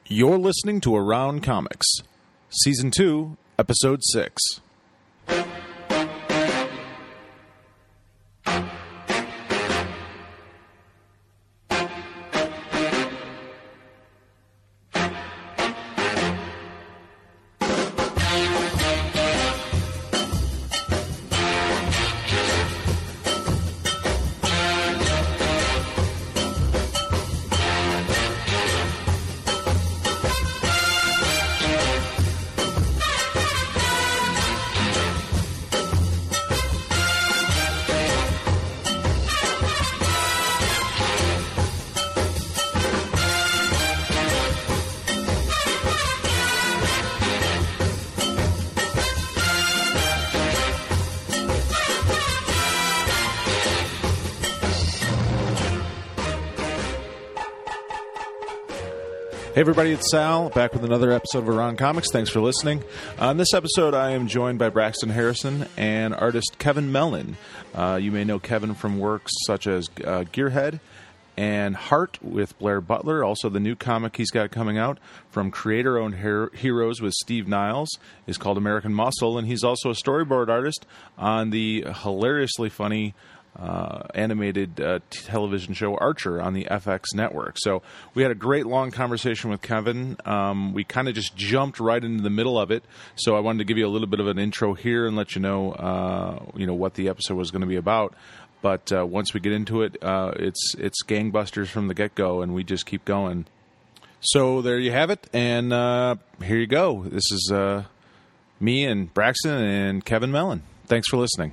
You're listening to Around Comics, Season 2, Episode 6. Hey everybody, it's Sal, back with another episode of Around Comics. Thanks for listening. On this episode, I am joined by Braxton Harrison and artist Kevin Mellon. You may know Kevin from works such as Gearhead and Heart with Blair Butler, also the new comic he's got coming out from Creator-Owned Heroes with Steve Niles is called American Muscle, and he's also a storyboard artist on the hilariously funny animated television show Archer on the FX network. So we had a great long conversation with Kevin. We kind of just jumped right into the middle of it. So I wanted to give you a little bit of an intro here and let you know what the episode was going to be about. But once we get into it, it's gangbusters from the get-go, and we just keep going. So there you have it, and here you go. This is me and Braxton and Kevin Mellon. Thanks for listening.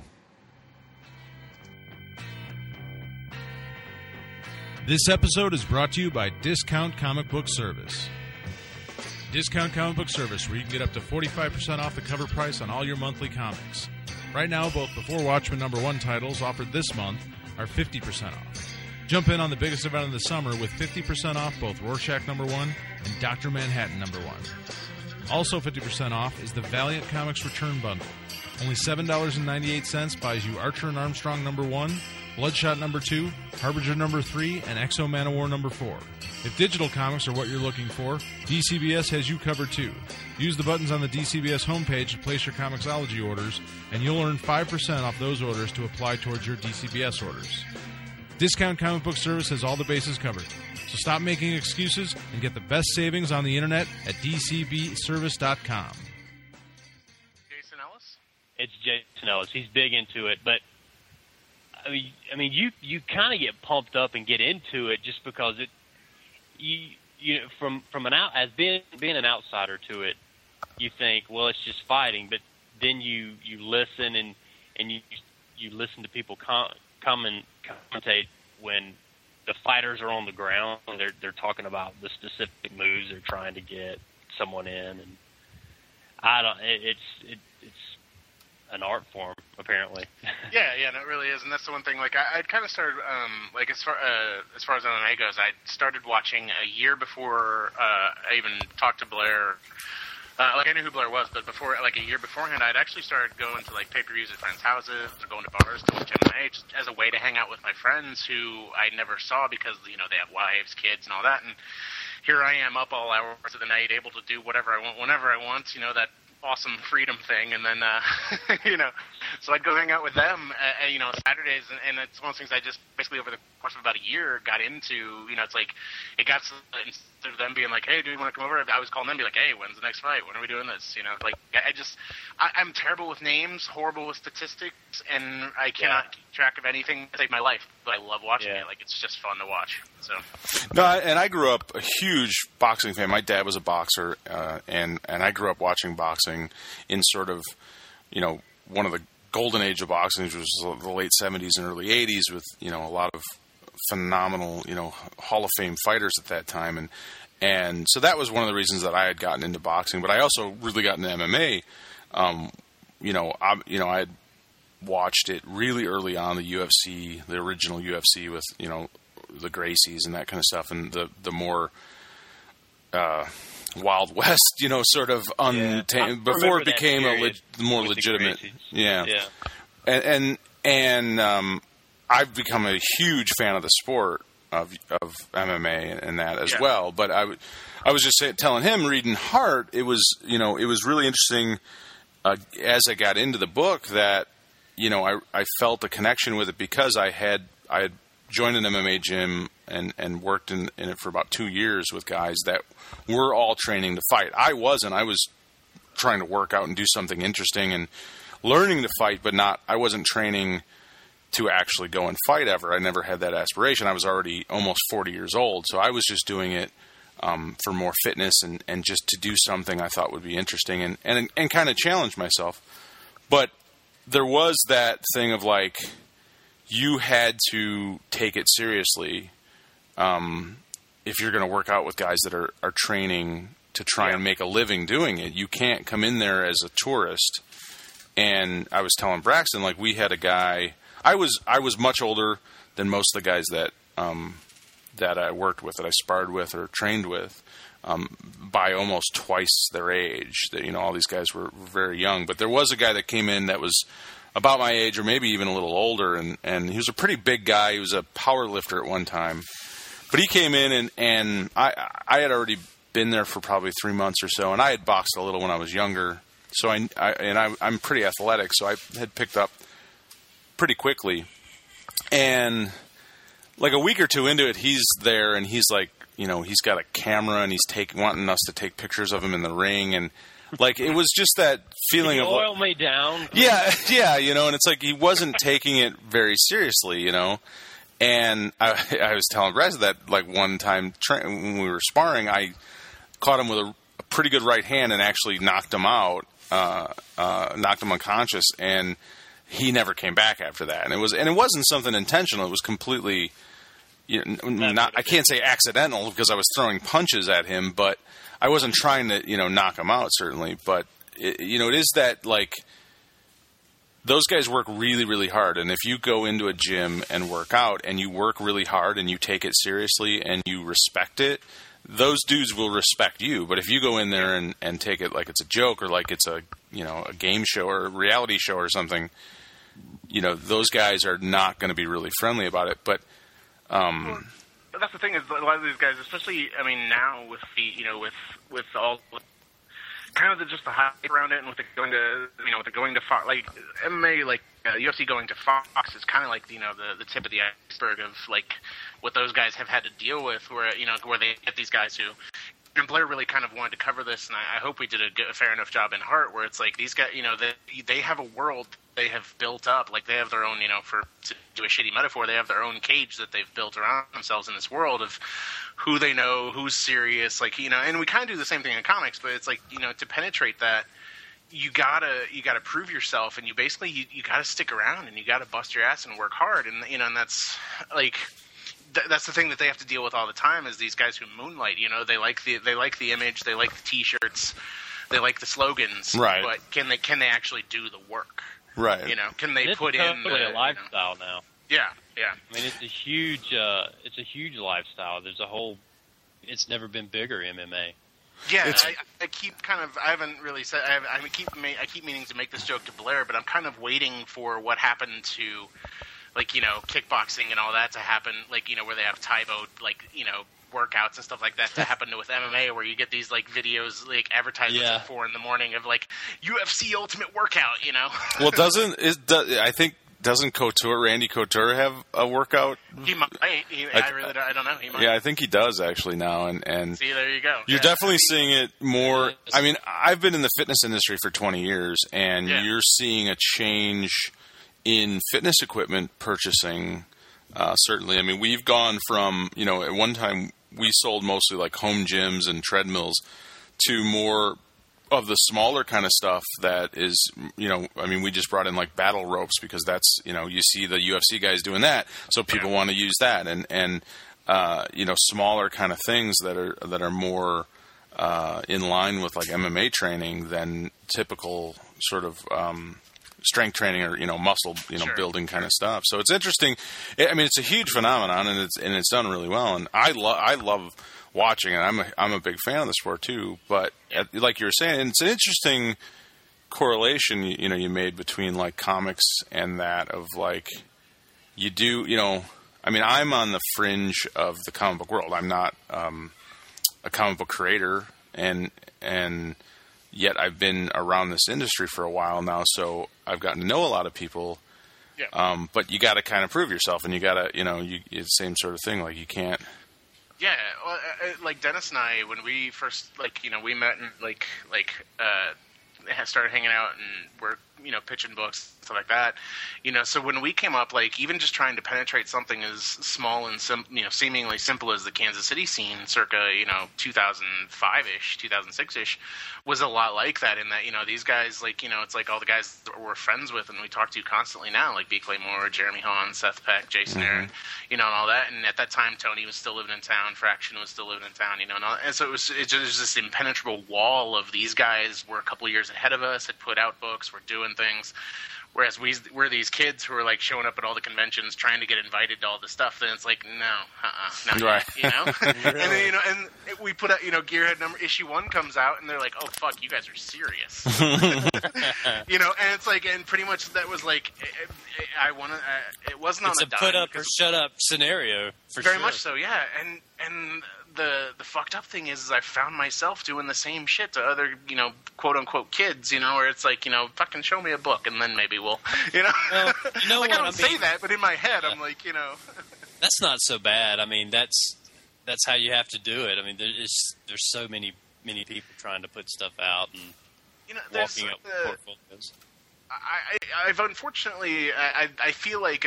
This episode is brought to you by Discount Comic Book Service. Discount Comic Book Service, where you can get up to 45% off the cover price on all your monthly comics. Right now, both Before Watchmen #1 titles offered this month are 50% off. Jump in on the biggest event of the summer with 50% off both Rorschach #1 and Dr. Manhattan #1. Also 50% off is the Valiant Comics Return Bundle. Only $7.98 buys you Archer and Armstrong #1, Bloodshot #2, Harbinger #3, and Exo Manowar #4. If digital comics are what you're looking for, DCBS has you covered too. Use the buttons on the DCBS homepage to place your Comixology orders, and you'll earn 5% off those orders to apply towards your DCBS orders. Discount Comic Book Service has all the bases covered. So stop making excuses and get the best savings on the internet at dcbservice.com. Jason Ellis? It's Jason Ellis. He's big into it, but I mean, you kind of get pumped up and get into it just because you from as being an outsider to it, you think, well, it's just fighting, but then you listen and you listen to people commentate when the fighters are on the ground and they're talking about the specific moves they're trying to get someone in, and it's an art form, apparently. Yeah, no, it really is, and that's the one thing. Like, I'd kind of started, as far as MMA goes, I started watching a year before I even talked to Blair. I knew who Blair was, but before, a year beforehand, I'd actually started going to pay-per-views at friends' houses, or going to bars to watch MMA, just as a way to hang out with my friends who I never saw because they have wives, kids, and all that. And here I am, up all hours of the night, able to do whatever I want, whenever I want. That awesome freedom thing, and then so I'd go hang out with them Saturdays, and it's one of those things I just basically over the course of about a year got into. It's like it got instead of them being like, hey, do you want to come over, I was calling them and be like, hey, when's the next fight, when are we doing this? I'm terrible with names, horrible with statistics, and I cannot keep track of anything to save my life, but I love watching it. It's just fun to watch. So no, and I grew up a huge boxing fan. My dad was a boxer, and I grew up watching boxing in sort of, one of the golden age of boxing, which was the late 70s and early 80s, with, a lot of phenomenal, Hall of Fame fighters at that time. And so that was one of the reasons that I had gotten into boxing, but I also really got into MMA. I had watched it really early on, the UFC, the original UFC with, the Gracies and that kind of stuff, and the more Wild West, sort of untamed before it became more legitimate. Yeah. And I've become a huge fan of the sport of MMA and that as well. But I was just telling him, reading Heart, it was really interesting as I got into the book that, I felt a connection with it because I had joined an MMA gym and worked in it for about 2 years with guys that were all training to fight. I wasn't. I was trying to work out and do something interesting and learning to fight, but I wasn't training to actually go and fight ever. I never had that aspiration. I was already almost 40 years old, so I was just doing it for more fitness and just to do something I thought would be interesting and kind of challenge myself. But there was that thing of like, you had to take it seriously if you're going to work out with guys that are training to try and make a living doing it. You can't come in there as a tourist. And I was telling Braxton, like, we had a guy. I was much older than most of the guys that I worked with, that I sparred with or trained with, by almost twice their age. That all these guys were very young. But there was a guy that came in that was about my age or maybe even a little older, and he was a pretty big guy. He was a power lifter at one time. But he came in, and I had already been there for probably 3 months or so, and I had boxed a little when I was younger. So I'm pretty athletic, so I had picked up pretty quickly. And like a week or two into it, he's there, and he's like, he's got a camera, and he's wanting us to take pictures of him in the ring, and like it was just that feeling of oil me down. Yeah, and it's like he wasn't taking it very seriously, And I was telling Brez that like one time when we were sparring, I caught him with a pretty good right hand and actually knocked him out. Knocked him unconscious, and he never came back after that. And it wasn't something intentional. It was completely, I can't say accidental because I was throwing punches at him, but I wasn't trying to, knock him out certainly. But it is that like those guys work really, really hard. And if you go into a gym and work out and you work really hard and you take it seriously and you respect it, those dudes will respect you. But if you go in there and take it like it's a joke or like it's a game show or a reality show or something, those guys are not going to be really friendly about it. But well, that's the thing is a lot of these guys, especially now with the with all kind of just the hype around it and with the going to Fox, like MMA, like UFC going to Fox is kind of like the tip of the iceberg of like what those guys have had to deal with, where they get these guys who. And Blair really kind of wanted to cover this, and I hope we did a fair enough job in Heart, where it's like these guys, they have a world they have built up, like they have their own, to do a shitty metaphor, they have their own cage that they've built around themselves in this world of who they know, who's serious, like and we kind of do the same thing in comics, but it's like to penetrate that. You gotta prove yourself, and you basically you gotta stick around, and you gotta bust your ass and work hard, and and that's like. That's the thing that they have to deal with all the time is these guys who moonlight. They like the image, they like the T-shirts, they like the slogans, right? But can they actually do the work, right? Can they put in a lifestyle now? Yeah. I mean, it's a huge lifestyle. There's a whole. It's never been bigger, MMA. Yeah, I keep kind of. I haven't really said. I keep meaning to make this joke to Blair, but I'm kind of waiting for what happened to. Like, kickboxing and all that to happen, like, where they have Taibo, like, workouts and stuff like that to happen with MMA, where you get these, like, videos, like, advertisements at 4 a.m. of, like, UFC Ultimate Workout, Well, doesn't Couture, Randy Couture, have a workout? He might. I don't know. He might. Yeah, I think he does, actually, now. And see, there you go. You're definitely seeing it more. I mean, I've been in the fitness industry for 20 years, and you're seeing a change in fitness equipment purchasing, certainly. I mean, we've gone from, at one time we sold mostly like home gyms and treadmills to more of the smaller kind of stuff that is, we just brought in like battle ropes because that's, you see the UFC guys doing that. So people want to use that and smaller kind of things that are more in line with like MMA training than typical sort of, strength training or muscle building kind of stuff. So it's interesting. I mean, it's a huge phenomenon, and it's done really well. And I love watching it. I'm a big fan of the sport too. But like you were saying, it's an interesting correlation you made between like comics and that of like you do I mean, I'm on the fringe of the comic book world. I'm not a comic book creator, and yet I've been around this industry for a while now, so I've gotten to know a lot of people. Yeah. But you got to kind of prove yourself, and you got to, it's the same sort of thing. Like, you can't. Yeah, well, like Dennis and I, when we first, we met and started hanging out and we're, pitching books, stuff like that. So when we came up, like, even just trying to penetrate something as small and seemingly simple as the Kansas City scene, circa 2005-ish, 2006-ish, was a lot like that. In that these guys, it's like all the guys that we're friends with and we talk to constantly now, like B. Clay Moore, Jeremy Hahn, Seth Peck, Jason Aaron, and all that. And at that time, Tony was still living in town, Fraction was still living in town, and so it was just this impenetrable wall of these guys were a couple of years ahead of us, had put out books, were doing things. Whereas we're these kids who are like showing up at all the conventions, trying to get invited to all the stuff. Then it's like, no, right? Really? And then and we put out, Gearhead issue 1 comes out, and they're like, oh fuck, you guys are serious, and it's like, and pretty much that was like, it wasn't it's on a dime. Put up or shut up scenario for very sure. much so, yeah, and. The fucked up thing is I found myself doing the same shit to other, quote unquote kids, where it's like, fucking show me a book and then maybe we'll, Well, like, I don't say that, but in my head I'm like, That's not so bad. I mean, that's how you have to do it. I mean, there's so many people trying to put stuff out and walking up portfolios. I've unfortunately, I feel like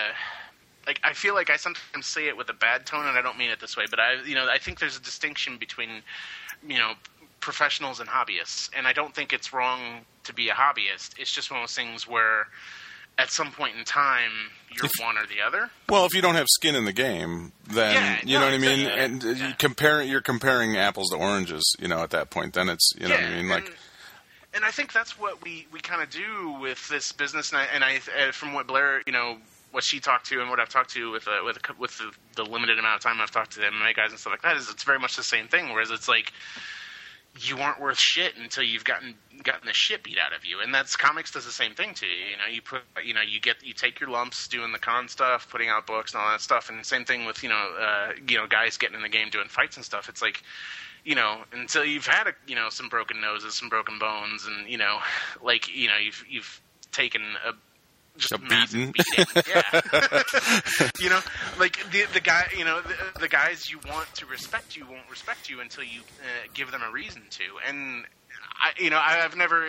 I feel like I sometimes say it with a bad tone, and I don't mean it this way, but I think there's a distinction between, professionals and hobbyists, and I don't think it's wrong to be a hobbyist. It's just one of those things where, at some point in time, you're one or the other. Well, if you don't have skin in the game, then you know what I mean, and you're comparing apples to oranges, at that point. Then it's what I mean, like. And I think that's what we kind of do with this business, and I from what Blair, what she talked to and what I've talked to with the limited amount of time I've talked to the MMA guys and stuff like that, is it's very much the same thing. Whereas it's like, you aren't worth shit until you've gotten the shit beat out of you, and that's comics does the same thing to you. You take your lumps doing the con stuff, putting out books and all that stuff, and same thing with guys getting in the game doing fights and stuff. It's like, until you've had some broken noses, some broken bones, and you've taken a beating. Yeah. Like the guy, the guys you want to respect you won't respect you until you give them a reason to. And I've never,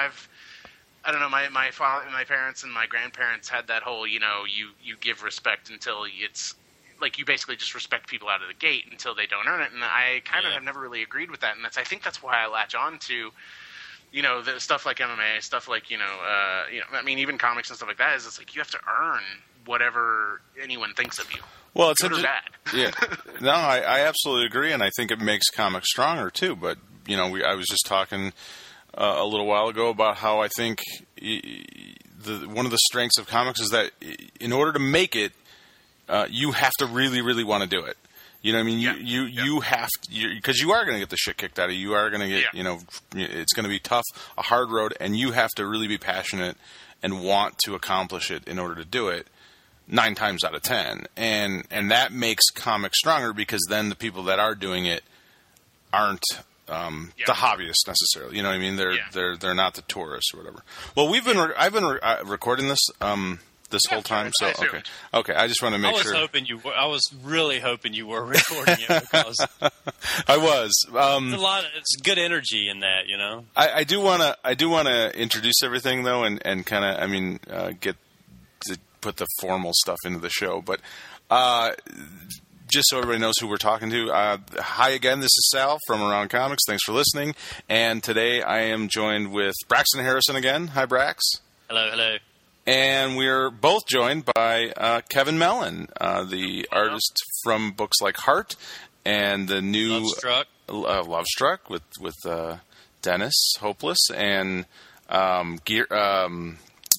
I don't know, my father, my parents and my grandparents had that whole, you give respect until it's like you basically just respect people out of the gate until they don't earn it. And I kind of have never really agreed with that. And I think that's why I latch on to, the stuff like MMA, stuff like, I mean, even comics and stuff like that, is it's like you have to earn whatever anyone thinks of you. Well, it's good or bad. Yeah. No, I absolutely agree, and I think it makes comics stronger, too. But, I was just talking a little while ago about how I think one of the strengths of comics is that in order to make it, you have to really, really want to do it. You know what I mean? You have to, because you are going to get the shit kicked out of you. You are going to get, it's going to be tough, a hard road, and you have to really be passionate and want to accomplish it in order to do it 9 times out of 10. And that makes comics stronger, because then the people that are doing it aren't the hobbyists necessarily. You know what I mean? They're not the tourists or whatever. Well, I've been recording this this whole time. So okay. I just want to make sure. I was really hoping you were recording it, because I was. It's good energy in that, I do want to introduce everything though, and kind of get to put the formal stuff into the show, but just so everybody knows who we're talking to. Hi again, this is Sal from Around Comics. Thanks for listening. And today I am joined with Braxton Harrison again. Hi, Brax. Hello. And we're both joined by Kevin Mellon, the artist from books like Heart and the new Lovestruck with Dennis Hopeless and Gearhead.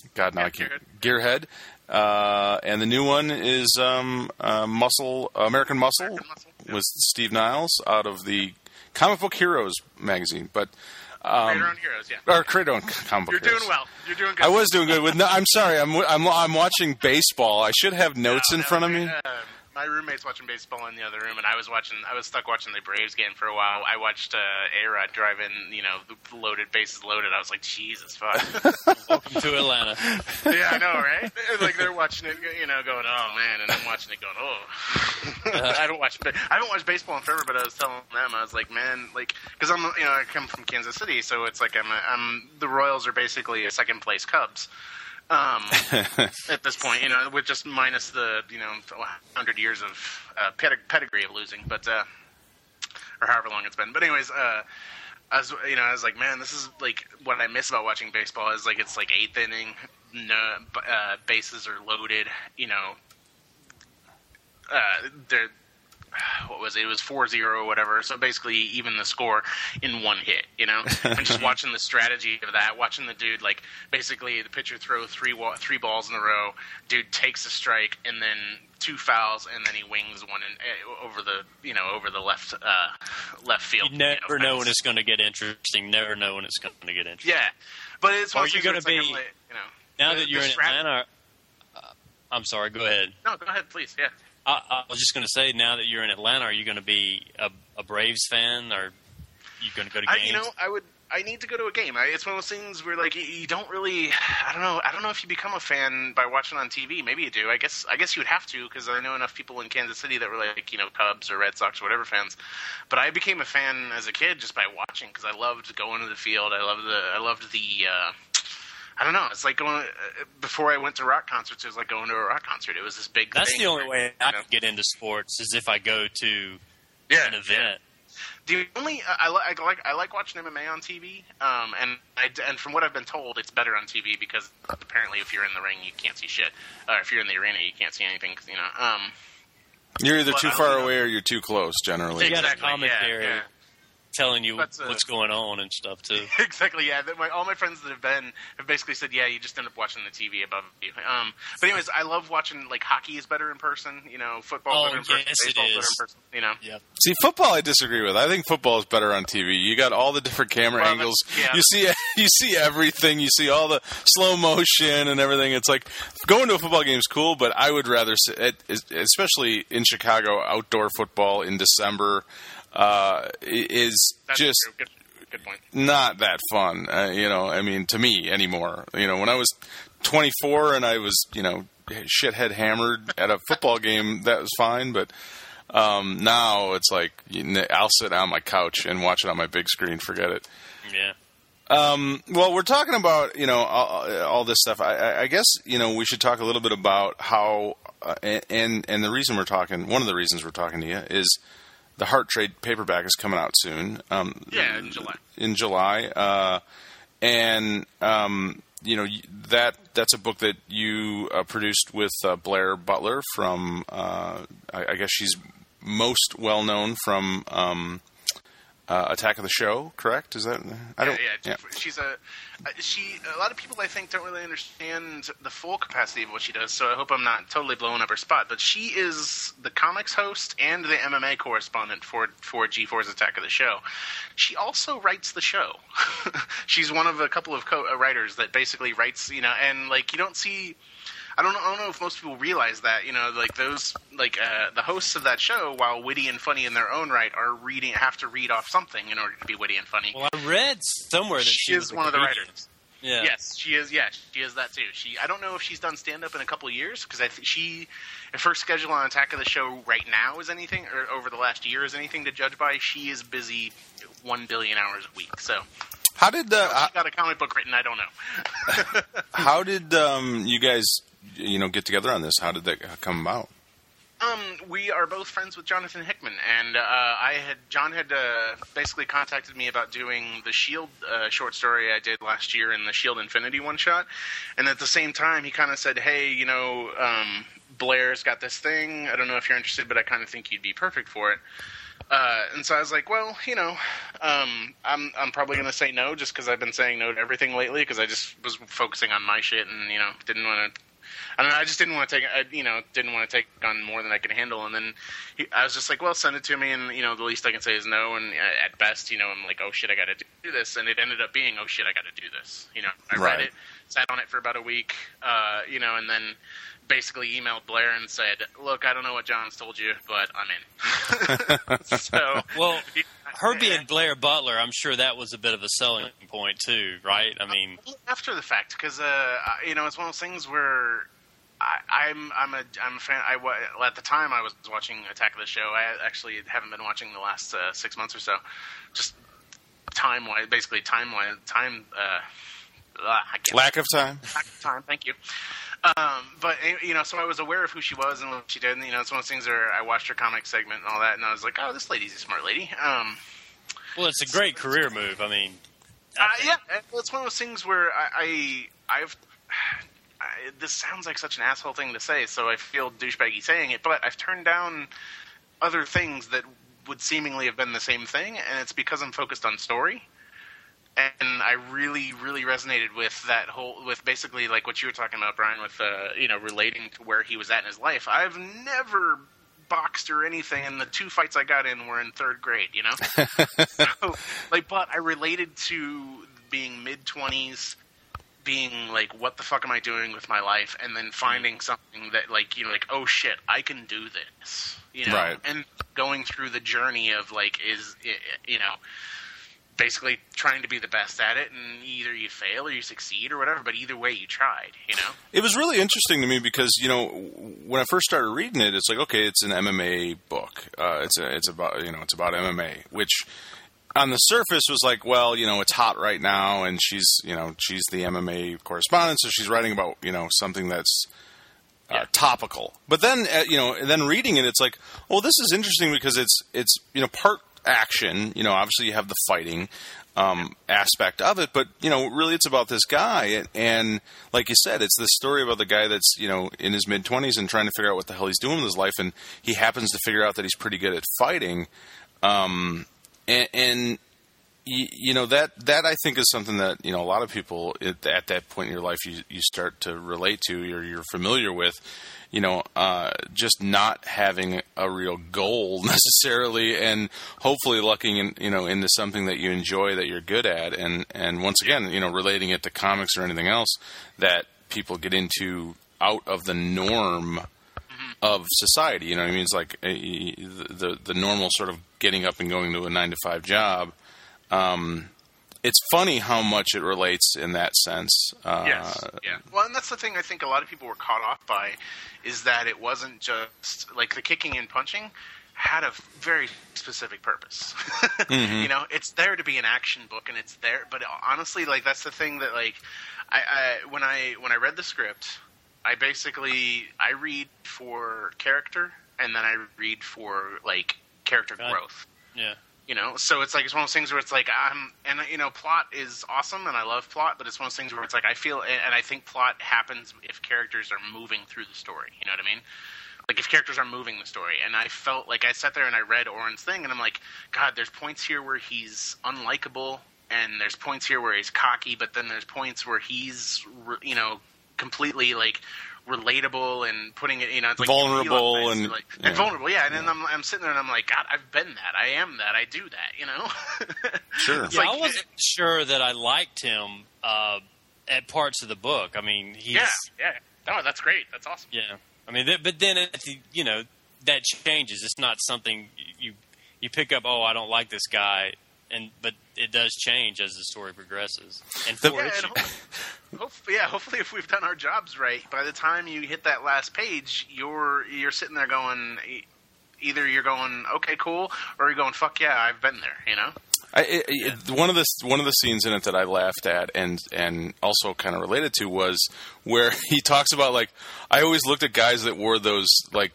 And the new one is American Muscle with Steve Niles out of the Comic Book Heroes magazine, but. Creator Owned Heroes, yeah. Or Creator Owned Comic Book You're Heroes. doing well. You're doing good. I was doing good. I'm sorry. I'm watching baseball. I should have notes in front of me. My roommate's watching baseball in the other room, and I was stuck watching the Braves game for a while. I watched A-Rod drive in, loaded, bases loaded. I was like, Jesus, fuck. Welcome to Atlanta. Yeah, I know, right? Like they're watching it, going, oh man, and I'm watching it going, oh. I haven't watched baseball in forever, but I was telling them, I was like, man, like, because I come from Kansas City, so it's like the Royals are basically a second place Cubs. At this point, with just minus the 100 years of pedigree of losing, but or however long it's been. But anyways, I was like, man, this is like what I miss about watching baseball is like it's like eighth inning, bases are loaded, they're. What was it? It was 4-0 or whatever. So basically, even the score in one hit, and just watching the strategy of that, watching the dude like basically the pitcher throw three balls in a row, dude takes a strike and then 2 fouls, and then he wings one over the left field. You never know when it's going to get interesting. Never know when it's going to get interesting. Yeah, but it's are you going to be now that you're in strategy. Atlanta? I'm sorry. Go ahead. No, go ahead, please. Yeah. I was just going to say, now that you're in Atlanta, are you going to be a Braves fan, or are you going to go to games? I need to go to a game. It's one of those things where like you don't really. I don't know if you become a fan by watching on TV. Maybe you do. I guess you would have to, because I know enough people in Kansas City that were like Cubs or Red Sox or whatever fans. But I became a fan as a kid just by watching, because I loved going to the field. I loved the. I don't know. It's like going before I went to rock concerts. It was like going to a rock concert. It was this big. That's thing. The only way I can get into sports is if I go to an event. Yeah. The only I like watching MMA on TV, and from what I've been told, it's better on TV because apparently if you're in the ring, you can't see shit, or if you're in the arena, you can't see anything. You're either too far away or you're too close. Generally, you got a commentary. Yeah. Telling you what's going on and stuff too. Exactly, yeah. All my friends that have basically said, yeah, you just end up watching the TV above you. But anyways, I love watching like hockey is better in person. Football better in person. Baseball better in person. Yep. See, football I disagree with. I think football is better on TV. You got all the different camera angles. Yeah. You see everything. You see all the slow motion and everything. It's like going to a football game is cool, but I would rather, especially in Chicago, outdoor football in December. Is That's just good point. Not that fun, to me anymore. When I was 24 and I was, shithead hammered at a football game, that was fine. But now it's like I'll sit on my couch and watch it on my big screen. Forget it. Yeah. Well, we're talking about all this stuff. I guess we should talk a little bit about how and the reason one of the reasons we're talking to you is. The Heart Trade paperback is coming out soon. In July. In July, that's a book that you produced with Blair Butler from. I guess she's most well known from Attack of the Show. Correct? Is that? Yeah. She's a lot of people I think don't really understand the full capacity of what she does. So I hope I'm not totally blowing up her spot. But she is the comics host and the MMA correspondent for G4's Attack of the Show. She also writes the show. She's one of a couple of writers that basically writes, and like you don't see. I don't know if most people realize that, the hosts of that show, while witty and funny in their own right, have to read off something in order to be witty and funny. Well, I read somewhere that she is one of the writers. Yeah. Yes, she is. Yeah, she is that too. I don't know if she's done stand up in a couple of years, because I think if her schedule on Attack of the Show right now is anything, or over the last year is anything to judge by, she is busy 1 billion hours a week. So. How did she got a comic book written? I don't know. How did you guys get together on this? How did that come about? We are both friends with Jonathan Hickman, and John had basically contacted me about doing the S.H.I.E.L.D. Short story I did last year in the S.H.I.E.L.D. Infinity one-shot, and at the same time he kind of said, hey, Blair's got this thing, I don't know if you're interested, but I kind of think you'd be perfect for it. And so I was like, well, I'm probably going to say no, just because I've been saying no to everything lately, because I just was focusing on my shit and, didn't want to I don't know. I just didn't want to take on more than I could handle. And then I was just like, well, send it to me, and the least I can say is no. And at best, I'm like, oh shit, I got to do this. And it ended up being, oh shit, I got to do this. I read it, sat on it for about a week, and then basically emailed Blair and said, look, I don't know what John's told you, but I'm in. So, well, her being Blair Butler, I'm sure that was a bit of a selling point too, right? I mean, after the fact, because it's one of those things where I'm a fan. At the time I was watching Attack of the Show. I actually haven't been watching the last 6 months or so, just time-wise. Lack of time. Thank you. But so I was aware of who she was and what she did. And, it's one of those things where I watched her comic segment and all that, and I was like, oh, this lady's a smart lady. Well, it's a great career move. I mean, yeah, it's one of those things where I've. This sounds like such an asshole thing to say, so I feel douchebaggy saying it, but I've turned down other things that would seemingly have been the same thing, and it's because I'm focused on story. And I really, really resonated with with basically like what you were talking about, Brian, with relating to where he was at in his life. I've never boxed or anything, and the 2 fights I got in were in 3rd grade. So, but I related to being mid-20s, being like, what the fuck am I doing with my life, and then finding something that oh shit, I can do this, right. And going through the journey of basically trying to be the best at it, and either you fail or you succeed or whatever, but either way you tried, It was really interesting to me because, when I first started reading it, it's like, okay, it's an MMA book. It's about MMA, which on the surface was like, well, it's hot right now, and she's the MMA correspondent, so she's writing about, something that's topical. But then, then reading it, it's like, oh, this is interesting because it's part action, obviously you have the fighting aspect of it, but really it's about this guy, and like you said, it's this story about the guy that's in his mid-20s and trying to figure out what the hell he's doing with his life, and he happens to figure out that he's pretty good at fighting, and that I think is something that a lot of people at that point in your life you start to relate to, or you're familiar with. Just not having a real goal necessarily, and hopefully lucking into something that you enjoy, that you're good at, and once again, relating it to comics or anything else that people get into out of the norm of society. You know what I mean? It's like the normal sort of getting up and going to a 9-to-5 job. It's funny how much it relates in that sense. Yes, yeah. Well, and that's the thing I think a lot of people were caught off by, is that it wasn't just, like, the kicking and punching had a very specific purpose. Mm-hmm. It's there to be an action book, and it's there, but honestly, like, that's the thing that, like, when I read the script, I read for character, and then I read for, like, character growth. Yeah. So it's like, it's one of those things where it's like, plot is awesome, and I love plot, but it's one of those things where it's like, I feel, and I think plot happens if characters are moving through the story, you know what I mean? Like, if characters are moving the story, and I felt like I sat there and I read Oren's thing, and I'm like, God, there's points here where he's unlikable, and there's points here where he's cocky, but then there's points where he's, completely, like, relatable and putting it, it's like vulnerable and vulnerable, yeah. And then I'm sitting there and I'm like, God, I've been that, I am that, I do that, Sure. Yeah, I wasn't sure that I liked him at parts of the book. I mean, he's yeah. No, that's great. That's awesome. Yeah, I mean, but then that changes. It's not something you pick up. Oh, I don't like this guy. But it does change as the story progresses. And hopefully, if we've done our jobs right, by the time you hit that last page, you're sitting there going, either you're going, okay, cool, or you're going, fuck yeah, I've been there. One of the scenes in it that I laughed at and also kind of related to was where he talks about, like, I always looked at guys that wore those, like,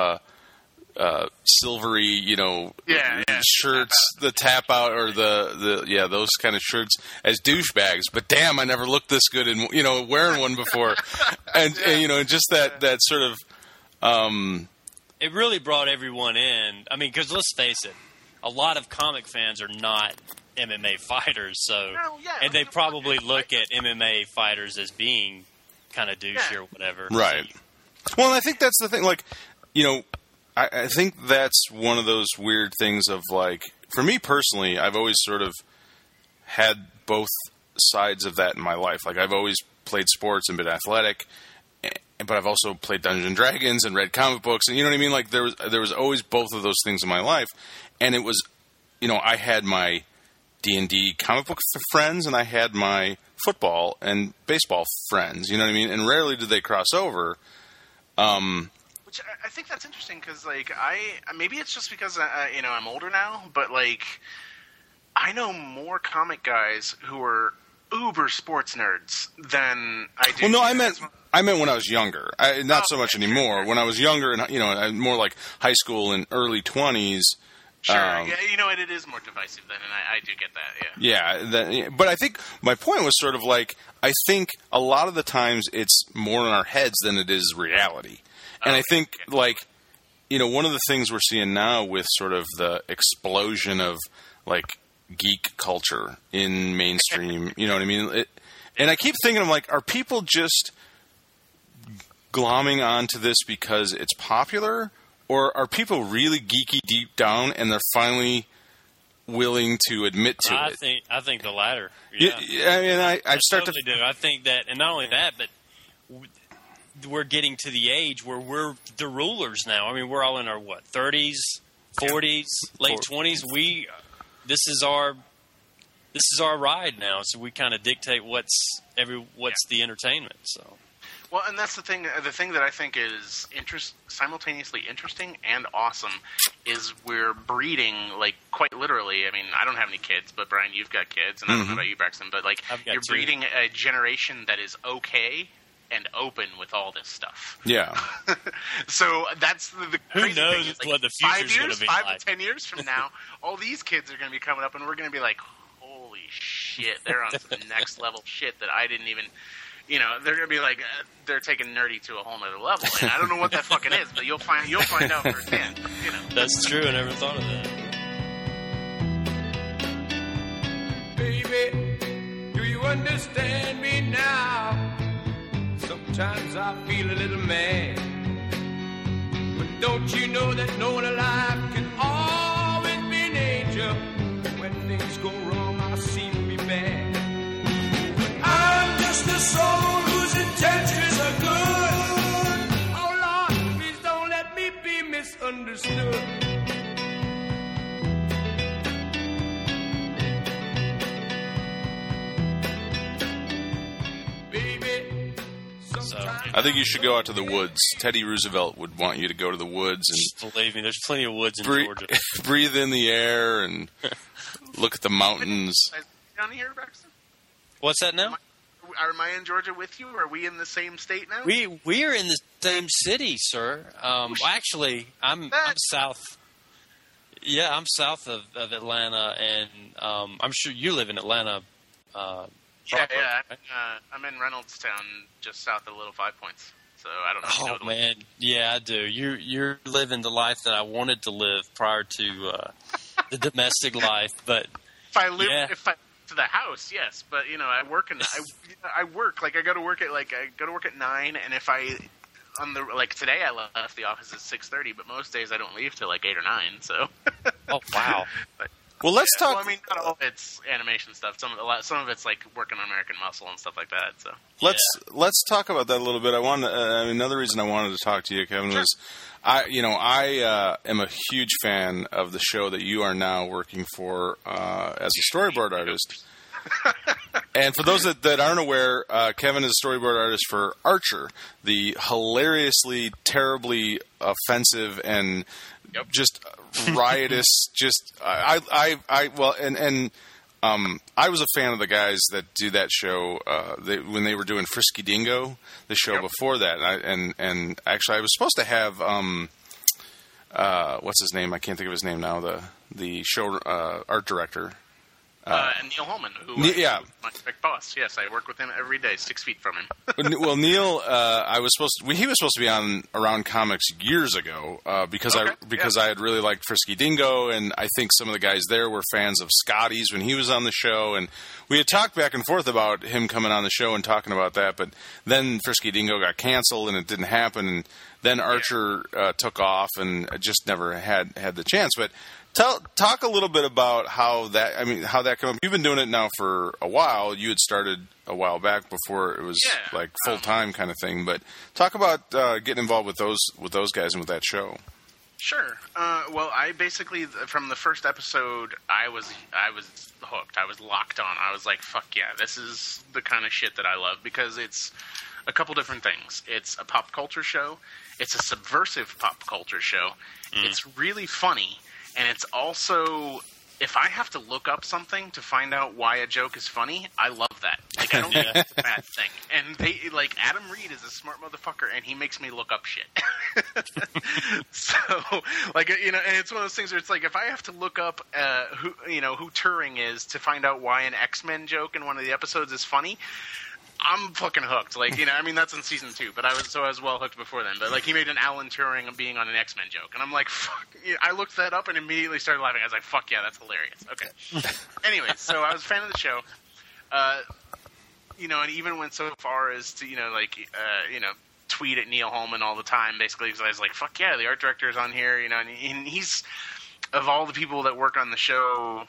silvery, shirts, the tap out, or those kind of shirts as douchebags. But damn, I never looked this good in, wearing one before. and just that sort of, it really brought everyone in. I mean, because let's face it, a lot of comic fans are not MMA fighters, so, and they probably look at MMA fighters as being kind of douchey or whatever. Right. Well, and I think that's the thing. Like, you know, I think that's one of those weird things of, like, for me personally, I've always sort of had both sides of that in my life. Like, I've always played sports and been athletic, but I've also played Dungeons and Dragons and read comic books, and you know what I mean? Like, there was always both of those things in my life, and it was, you know, I had my D&D comic book friends, and I had my football and baseball friends, you know what I mean? And rarely did they cross over. Which I think that's interesting because, like, maybe it's just because you know, I'm older now, but like I know more comic guys who are uber sports nerds than I do. Well, no, I meant when I was younger. Not so much anymore. When I was younger, and you know, more like high school and early 20s. Sure, yeah, you know what? It is more divisive then, and I do get that. Yeah, but I think my point was sort of like I think a lot of the times it's more in our heads than it is reality. And I think, like, you know, one of the things we're seeing now with sort of the explosion of, like, geek culture in mainstream, you know what I mean? And I keep thinking, I'm like, are people just glomming onto this because it's popular? Or are people really geeky deep down and they're finally willing to admit to it? I think the latter. Yeah. I mean, I start totally do. I think that, and not only that, but we're getting to the age where we're the rulers now. I mean, we're all in our 30s, 40s, late 20s. This is our ride now. So we kind of dictate what's the entertainment. So. Well, and that's the thing. The thing that I think is simultaneously interesting and awesome is we're breeding, like, quite literally. I mean, I don't have any kids, but Brian, you've got kids, and I don't know about you, Braxton, but like you're breeding a generation that is okay and open with all this stuff. Yeah. So that's the crazy Who knows thing. Like, what the future's going to be 5 like. to 10 years from now, all these kids are going to be coming up, and we're going to be like, holy shit, they're on some next level shit that I didn't even. You know, they're gonna be like they're taking nerdy to a whole nother level, and I don't know what that fucking is, but you'll find out firsthand. You know, that's true. I never thought of that. Baby, do you understand me now? Sometimes I feel a little mad, but don't you know that no one alive can always be an angel? When things go wrong, I seem to be bad. I'm just a soul whose intentions are good. Oh Lord, please don't let me be misunderstood. Baby, I think you should go out to the woods. Teddy Roosevelt would want you to go to the woods and believe me, there's plenty of woods in Georgia. Breathe in the air and look at the mountains. Down here, Braxton? What's that now? Am I in Georgia with you? Are we in the same state now? We are in the same city, sir. Actually, I'm south. Yeah, I'm south of Atlanta, and I'm sure you live in Atlanta. Yeah. I'm in Reynoldstown, just south of Little 5 Points. So I don't know. If you know man, yeah, I do. You're living the life that I wanted to live prior to the domestic life, but if I to the house, yes, but you know, I work I work like I go to work at 9, and if today I left the office at 6:30, but most days I don't leave till like 8 or 9. So. Oh wow. Well, let's talk. Well, I mean, not all of it's animation stuff. Some of it's like working on American Muscle and stuff like that. So let's talk about that a little bit. Another reason I wanted to talk to you, Kevin, was I am a huge fan of the show that you are now working for as a storyboard artist. And for those that aren't aware, Kevin is a storyboard artist for Archer, the hilariously, terribly offensive and just riotous. I was a fan of the guys that do that show when they were doing Frisky Dingo, the show before that. And actually, I was supposed to have what's his name? I can't think of his name now. The show art director. And Neil Holman, who Yeah. my big boss. Yes, I work with him every day, 6 feet from him. Well, Neil, he was supposed to be on Around Comics years ago because I had really liked Frisky Dingo, and I think some of the guys there were fans of Scotty's when he was on the show, and we had talked back and forth about him coming on the show and talking about that, but then Frisky Dingo got canceled and it didn't happen, and then Archer took off and just never had the chance. But talk a little bit about how that came up. You've been doing it now for a while. You had started a while back before it was like full time kind of thing. But talk about getting involved with those guys and with that show. Sure. Well, I basically from the first episode, I was hooked. I was locked on. I was like, "Fuck yeah, this is the kind of shit that I love," because it's a couple different things. It's a pop culture show. It's a subversive pop culture show. It's really funny. And it's also, if I have to look up something to find out why a joke is funny, I love that. Like, I don't think that's a bad thing. And Adam Reed is a smart motherfucker, and he makes me look up shit. So, and it's one of those things where it's like, if I have to look up who Turing is to find out why an X-Men joke in one of the episodes is funny, I'm fucking hooked. That's in season 2, but I was well hooked before then. But he made an Alan Turing of being on an X-Men joke, and I'm like, fuck. I looked that up and immediately started laughing. I was like, fuck yeah, that's hilarious. Okay. Anyways, so I was a fan of the show. And even went so far as to tweet at Neil Holman all the time, basically, because I was like, fuck yeah, the art director is on here, and he's, of all the people that work on the show,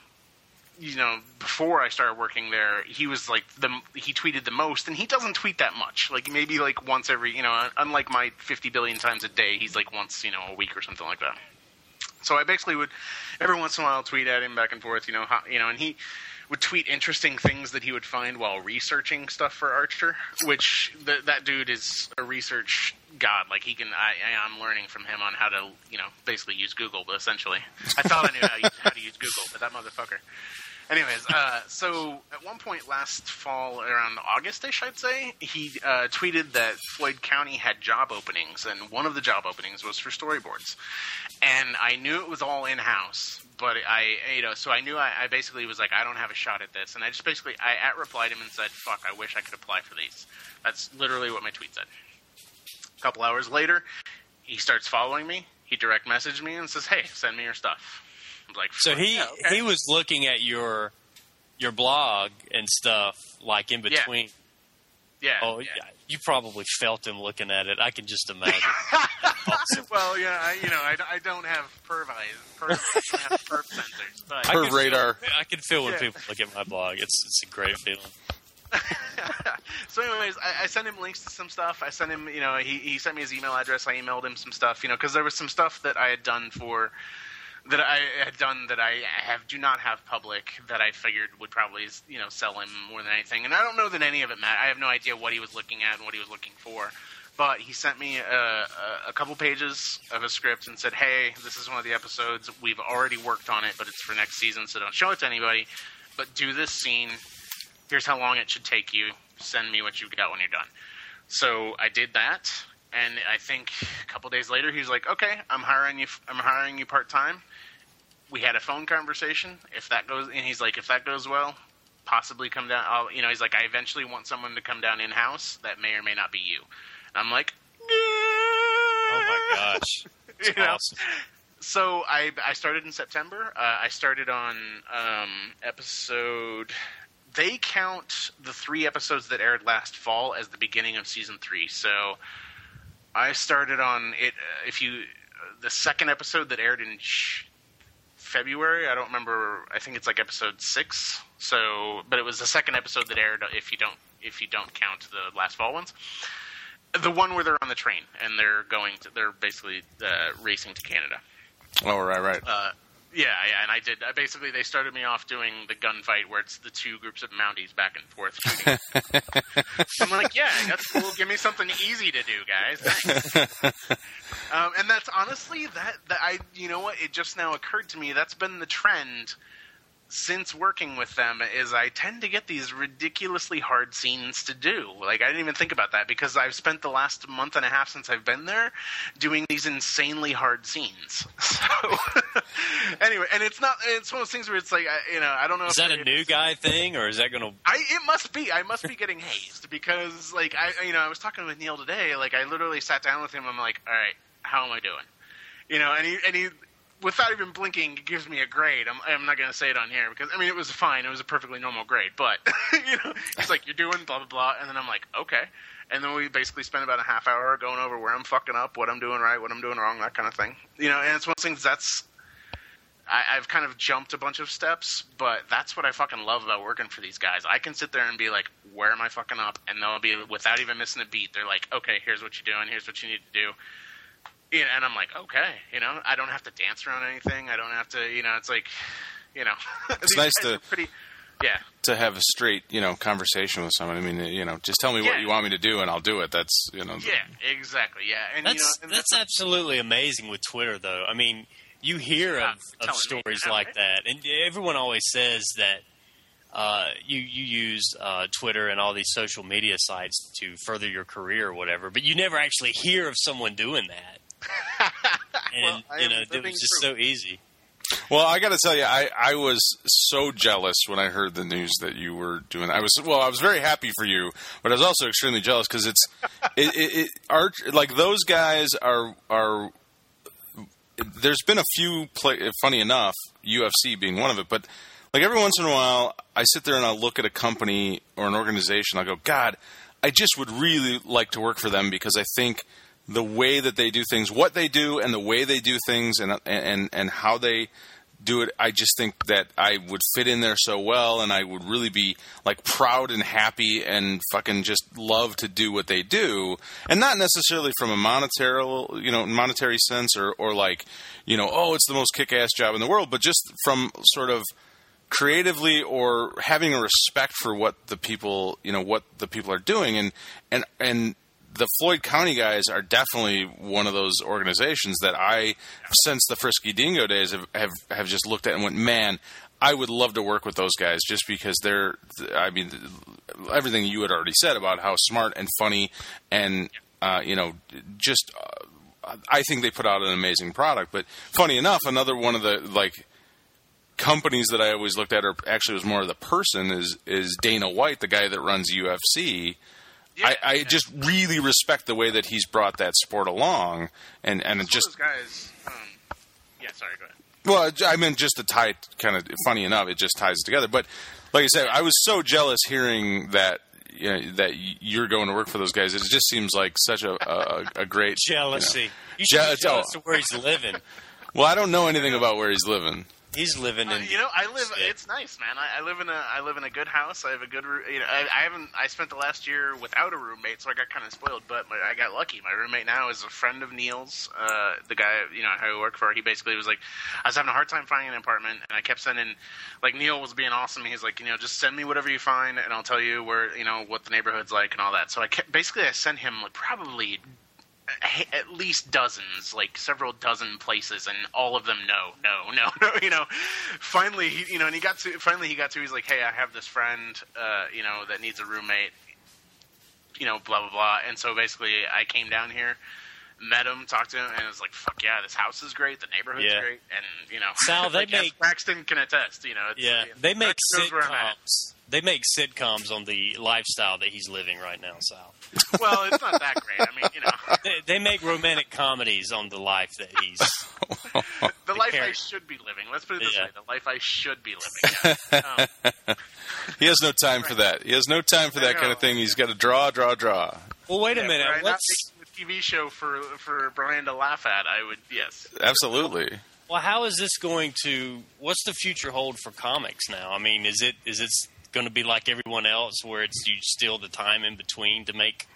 before I started working there, he was he tweeted the most, and he doesn't tweet that much. Maybe once every, unlike my 50 billion times a day, he's once, a week or something like that. So I basically would, every once in a while, tweet at him back and forth, and he would tweet interesting things that he would find while researching stuff for Archer, which that dude is a research god. I'm learning from him on how to, basically use Google, but essentially. I thought I knew how to use Google, but that motherfucker. Anyways, so at one point last fall, around August-ish, I'd say, he tweeted that Floyd County had job openings, and one of the job openings was for storyboards. And I knew it was all in-house, but so I knew I basically was like, I don't have a shot at this. And I just basically, I replied him and said, fuck, I wish I could apply for these. That's literally what my tweet said. A couple hours later, he starts following me. He direct messaged me and says, hey, send me your stuff. I'm like, so he was looking at your blog and stuff in between. Yeah. Oh, yeah. You probably felt him looking at it. I can just imagine. Awesome. Well, yeah, I don't have perv eyes. I don't have perv sensors. But perv radar. I can feel when people look at my blog. It's a great feeling. So anyways, I sent him links to some stuff. I sent him, he sent me his email address. I emailed him some stuff, because there was some stuff that I had done that I do not have public that I figured would probably, sell him more than anything. And I don't know that any of it mattered. I have no idea what he was looking at and what he was looking for. But he sent me a couple pages of a script and said, hey, this is one of the episodes. We've already worked on it, but it's for next season, so don't show it to anybody. But do this scene. Here's how long it should take you. Send me what you've got when you're done. So I did that. And I think a couple days later, he was like, okay, I'm hiring you part-time. We had a phone conversation. If that goes well, possibly come down. He's like, I eventually want someone to come down in-house. That may or may not be you. And I'm like, oh my gosh. That's awesome. So I started in September. I started on episode... They count the 3 episodes that aired last fall as the beginning of season 3. So I started on it. The second episode that aired in February, I don't remember. I think it's episode 6. So, but it was the second episode that aired. If you don't count the last fall ones, the one where they're on the train and they're basically racing to Canada. Oh, right. Yeah, and I did. Basically, they started me off doing the gunfight where it's the 2 groups of Mounties back and forth shooting. I'm like, yeah, that's cool. Give me something easy to do, guys. Thanks. And that's honestly, you know what? It just now occurred to me, that's been the trend since working with them is I tend to get these ridiculously hard scenes to do. Like, I didn't even think about that because I've spent the last month and a half since I've been there doing these insanely hard scenes. So, anyway, and it's one of those things where it's like, I don't know. Is that a new guy thing, or is that going to... It must be. I must be getting hazed because, like, I was talking with Neil today. Like, I literally sat down with him. I'm like, all right, how am I doing? And he without even blinking, gives me a grade. I'm not going to say it on here because, it was fine. It was a perfectly normal grade. But, he's like, you're doing blah, blah, blah. And then I'm like, okay. And then we basically spent about a half hour going over where I'm fucking up, what I'm doing right, what I'm doing wrong, that kind of thing. And it's one of those things I've kind of jumped a bunch of steps, but that's what I fucking love about working for these guys. I can sit there and be like, where am I fucking up? And they'll be, without even missing a beat, they're like, okay, here's what you're doing, here's what you need to do. And I'm like, okay, I don't have to dance around anything. I don't have to, it's like, It's nice to have a straight, conversation with someone. Just tell me what you want me to do and I'll do it. That's, Yeah, exactly. Yeah. And that's absolutely amazing with Twitter, though. You hear of stories like that, and everyone always says that you use Twitter and all these social media sites to further your career or whatever, but you never actually hear of someone doing that. And it was just so easy. Well, I got to tell you, I was so jealous when I heard the news that you were doing. I was very happy for you, but I was also extremely jealous because like those guys are. There's been a few, funny enough, UFC being one of it, but like every once in a while, I sit there and I'll look at a company or an organization. I'll go, God, I just would really like to work for them because I think the way that they do things, what they do, and the way they do things, and how they do it, I just think that I would fit in there so well, and I would really be like proud and happy and fucking just love to do what they do, and not necessarily from a monetary sense or like, it's the most kick-ass job in the world, but just from sort of creatively or having a respect for what the people are doing, and the Floyd County guys are definitely one of those organizations that I, since the Frisky Dingo days, have just looked at and went, man, I would love to work with those guys just because they're, everything you had already said about how smart and funny and, I think they put out an amazing product. But funny enough, another one of the, like, companies that I always looked at, or actually was more of the person, is Dana White, the guy that runs UFC. Yeah, I just really respect the way that he's brought that sport along, and just those guys. Sorry, go ahead. Well, I meant just to tie, kind of funny enough, it just ties together. But like I said, I was so jealous hearing that that you're going to work for those guys. It just seems like such a great jealousy. You should be jealous of where he's living. Well, I don't know anything about where he's living. He's living in. I live. It's nice, man. I live in a good house. I have a good. I spent the last year without a roommate, so I got kind of spoiled. But I got lucky. My roommate now is a friend of Neil's. The guy who I work for. He basically was like, I was having a hard time finding an apartment, and I kept sending. Like Neil was being awesome. He's like, just send me whatever you find, and I'll tell you where what the neighborhood's like and all that. So I sent him like probably at least dozens, like several dozen places, and all of them no. Finally, he got to. He's like, hey, I have this friend, that needs a roommate. Blah blah blah. And so basically, I came down here, met him, talked to him, and it was like, fuck yeah, this house is great, the neighborhood's great, and Sal, they make Braxton can attest. They make sitcoms. They make sitcoms on the lifestyle that he's living right now, Sal. Well, it's not that great. I mean, they make romantic comedies on the life that he's the life I should be living. Let's put it this way: the life I should be living. He has no time for that. He has no time for that kind of thing. He's got to draw. Well, wait a minute. What's not making a TV show for Brian to laugh at? I would, yes, absolutely. Well, how is this going to? What's the future hold for comics now? I mean, is it going to be like everyone else, where it's you steal the time in between to make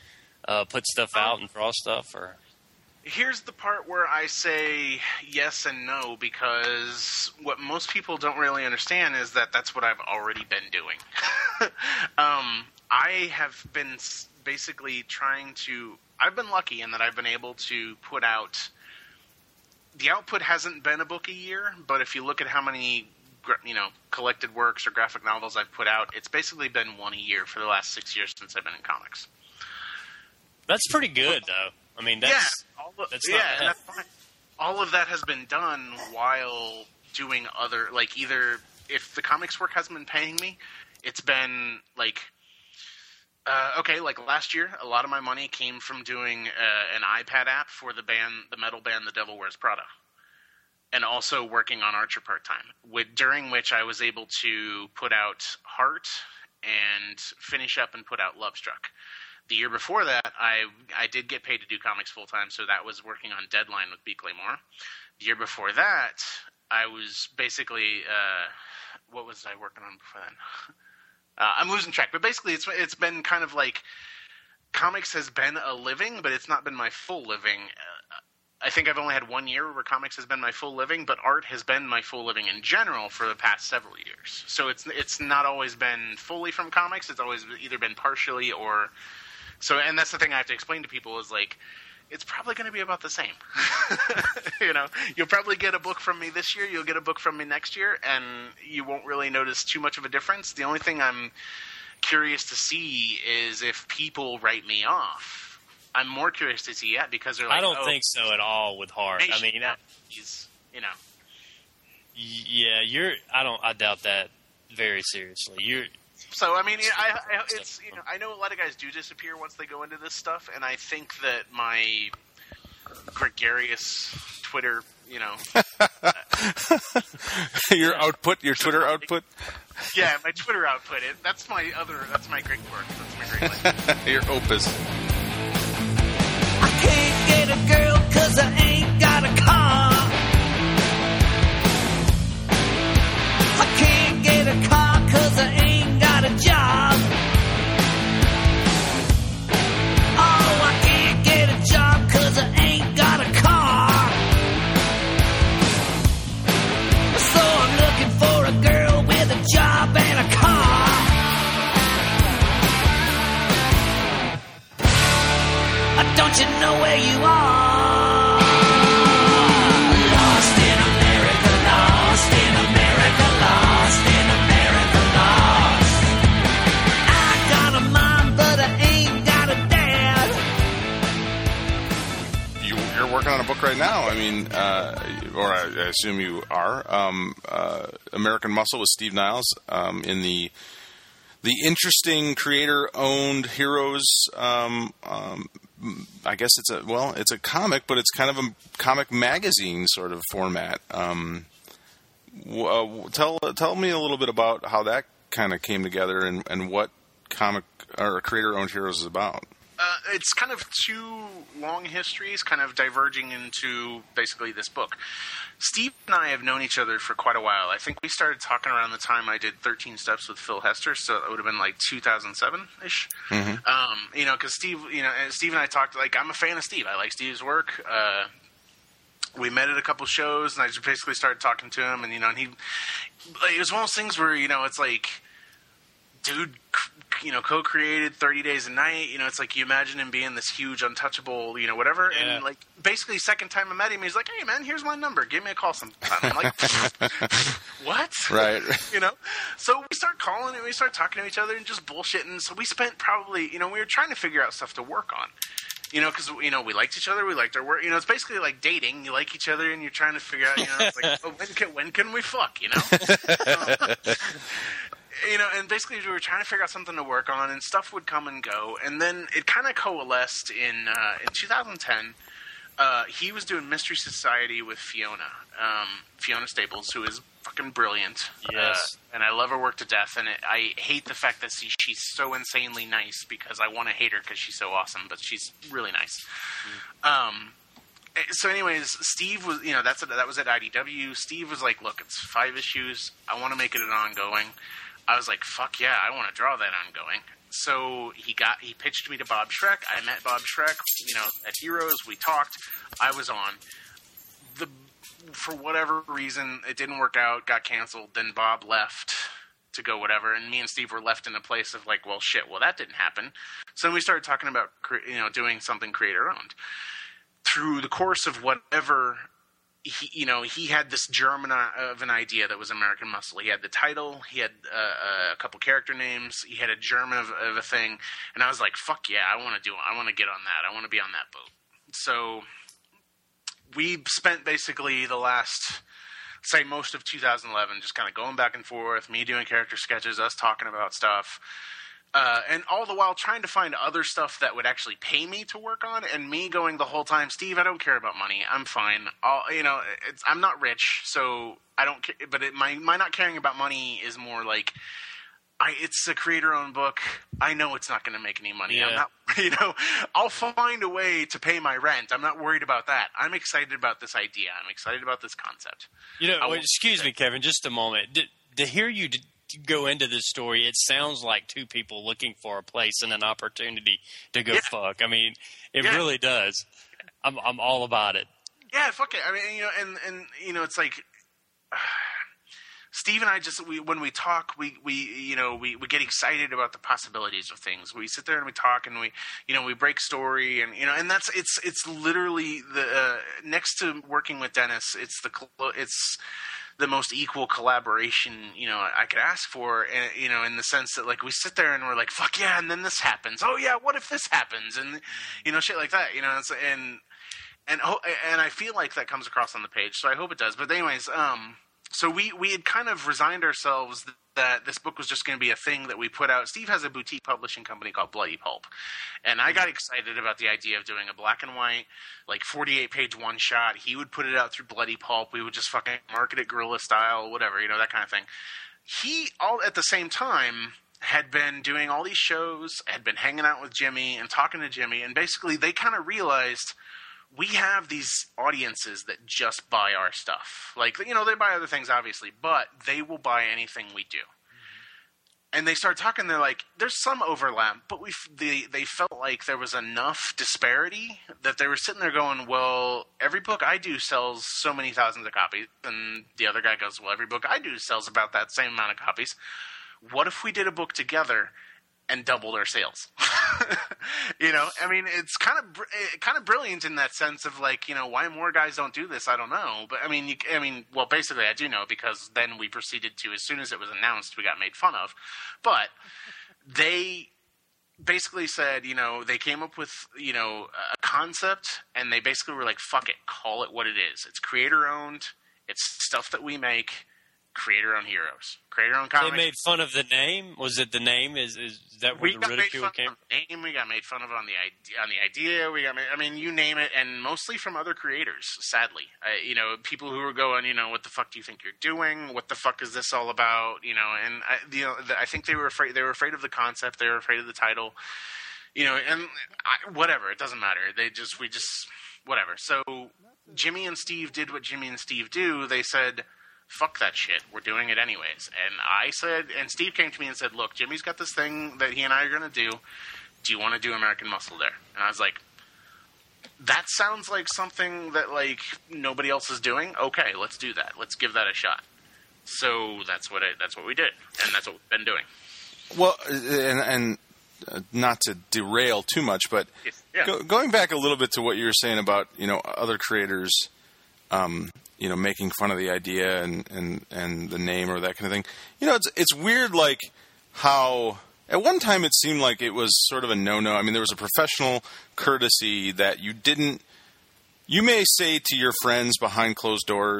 put stuff out and draw stuff? Or here's the part where I say yes and no, because what most people don't really understand is that that's what I've already been doing. I have been basically trying to. I've been lucky in that I've been able to put out. The output hasn't been a book a year, but if you look at how many collected works or graphic novels I've put out, it's basically been one a year for the last 6 years since I've been in comics. That's pretty good, though. I mean, that's not and bad. that's fine. All of that has been done while doing other, like, either if the comics work hasn't been paying me, it's been like, like last year, a lot of my money came from doing an iPad app for the metal band The Devil Wears Prada, and also working on Archer part-time, during which I was able to put out Heart and finish up and put out Lovestruck. The year before that, I did get paid to do comics full-time, so that was working on Deadline with B. Claymore. The year before that, I was basically what was I working on before then? I'm losing track, but basically it's been kind of like comics has been a living, but it's not been my full living. I think I've only had 1 year where comics has been my full living, but art has been my full living in general for the past several years. So it's not always been fully from comics. It's always either been partially or so. And that's the thing I have to explain to people is like, it's probably going to be about the same. You'll probably get a book from me this year. You'll get a book from me next year, and you won't really notice too much of a difference. The only thing I'm curious to see is if people write me off. I'm more curious to see that because they're like, I don't think so at all with Heart. I mean, he's, Yeah, I doubt that very seriously. So I mean, I know a lot of guys do disappear once they go into this stuff, and I think that my gregarious Twitter, your Twitter output. Yeah, my Twitter output. That's my great work. That's my great life. Your opus. I can't get a girl 'cause I ain't got a car. I can't get a car 'cause I ain't got a job. Oh, I can't get a job 'cause I ain't got a car. So I'm looking for a girl with a job and a car. Don't you know where you are? Lost in America, lost in America, lost in America, lost. I got a mom, but I ain't got a dad. You're working on a book right now. I mean, or I assume you are. American Muscle with Steve Niles in the interesting creator-owned Heroes. I guess it's a comic, but it's kind of a comic magazine sort of format. Tell me a little bit about how that kind of came together and what comic or creator-owned Heroes is about. It's kind of two long histories kind of diverging into basically this book. Steve and I have known each other for quite a while. I think we started talking around the time I did 13 Steps with Phil Hester, so it would have been like 2007-ish. Mm-hmm. Because Steve and I talked, like, I'm a fan of Steve. I like Steve's work. We met at a couple shows, and I just basically started talking to him, and, and he, like, it was one of those things where, it's like, dude, co-created 30 Days a Night. It's like you imagine him being this huge, untouchable, whatever. Yeah. And like basically, second time I met him, he's like, "Hey, man, here's my number. Give me a call sometime." I'm like, "What?" Right. So we start calling and we start talking to each other and just bullshitting. So we spent probably, we were trying to figure out stuff to work on. Because, we liked each other, we liked our work. It's basically like dating. You like each other and you're trying to figure out, it's like, oh, when can we fuck, and basically we were trying to figure out something to work on, and stuff would come and go. And then it kind of coalesced in 2010. He was doing Mystery Society with Fiona Staples, who is fucking brilliant. Yes. And I love her work to death. And I hate the fact that she's so insanely nice, because I want to hate her because she's so awesome, but she's really nice. So anyways, Steve was, that was at IDW. Steve was like, look, it's 5 issues. I want to make it an ongoing. I was like, fuck yeah, I want to draw that ongoing. So he pitched me to Bob Schreck. I met Bob Schreck, at Heroes. We talked. I was on. For whatever reason, it didn't work out, got canceled. Then Bob left to go whatever, and me and Steve were left in a place of like, well, shit, that didn't happen. So then we started talking about, doing something creator-owned. Through the course of whatever he had this germ of an idea that was American Muscle. He had the title, he had a couple character names, he had a germ of a thing, and I was like, fuck yeah, I want to get on that. I want to be on that boat. So we spent basically the last, say, most of 2011 just kind of going back and forth, me doing character sketches, us talking about stuff. And all the while trying to find other stuff that would actually pay me to work on, and me going the whole time, Steve, I don't care about money. I'm fine. I'm not rich, so I don't care. But my not caring about money is more like, it's a creator-owned book. I know it's not going to make any money. Yeah. I'm not, I'll find a way to pay my rent. I'm not worried about that. I'm excited about this idea. I'm excited about this concept. Excuse me, Kevin, just a moment. To hear you go into this story, it sounds like two people looking for a place and an opportunity to go fuck. I mean, it really does. I'm all about it. Yeah, fuck it. I mean, and it's like Steve and I when we talk, we get excited about the possibilities of things. We sit there and we talk and we break story and that's it's literally the next to working with Dennis, it's the most equal collaboration, I could ask for, in the sense that, like, we sit there and we're like, fuck yeah, and then this happens. Oh yeah, what if this happens? And, shit like that, and I feel like that comes across on the page, so I hope it does. But anyways, so we had kind of resigned ourselves that this book was just going to be a thing that we put out. Steve has a boutique publishing company called Bloody Pulp, and I got excited about the idea of doing a black and white, like 48-page one-shot. He would put it out through Bloody Pulp. We would just fucking market it guerrilla style, whatever, that kind of thing. He, all at the same time, had been doing all these shows, had been hanging out with Jimmy and talking to Jimmy, and basically they kind of realized we have these audiences that just buy our stuff. Like, they buy other things, obviously, but they will buy anything we do. Mm-hmm. And they started talking, they're like, there's some overlap, but they felt like there was enough disparity that they were sitting there going, well, every book I do sells so many thousands of copies. And the other guy goes, well, every book I do sells about that same amount of copies. What if we did a book together and doubled our sales? I mean, it's kind of brilliant in that sense of, like, why more guys don't do this, I don't know. But well, basically I do know, because then we proceeded to, as soon as it was announced, we got made fun of. But they basically said, they came up with, a concept, and they basically were like, fuck it, call it what it is. It's creator owned. It's stuff that we make. Creator-owned heroes. Creator-owned comics. They made fun of the name? Was it the name? Is that where the ridicule came? We got made fun of on the idea. We got you name it, and mostly from other creators, sadly. People who were going, what the fuck do you think you're doing? What the fuck is this all about? And I think they were afraid. They were afraid of the concept. They were afraid of the title. Whatever. It doesn't matter. We just whatever. So Jimmy and Steve did what Jimmy and Steve do. They said, fuck that shit. We're doing it anyways. And I said, and Steve came to me and said, look, Jimmy's got this thing that he and I are going to do. Do you want to do American Muscle there? And I was like, that sounds like something that, like, nobody else is doing. Okay, let's do that. Let's give that a shot. So that's what we did. And that's what we've been doing. Well, and not to derail too much, but going back a little bit to what you were saying about, other creators, making fun of the idea and the name or that kind of thing. It's weird, like, how at one time it seemed like it was sort of a no-no. I mean, there was a professional courtesy that you may say to your friends behind closed doors,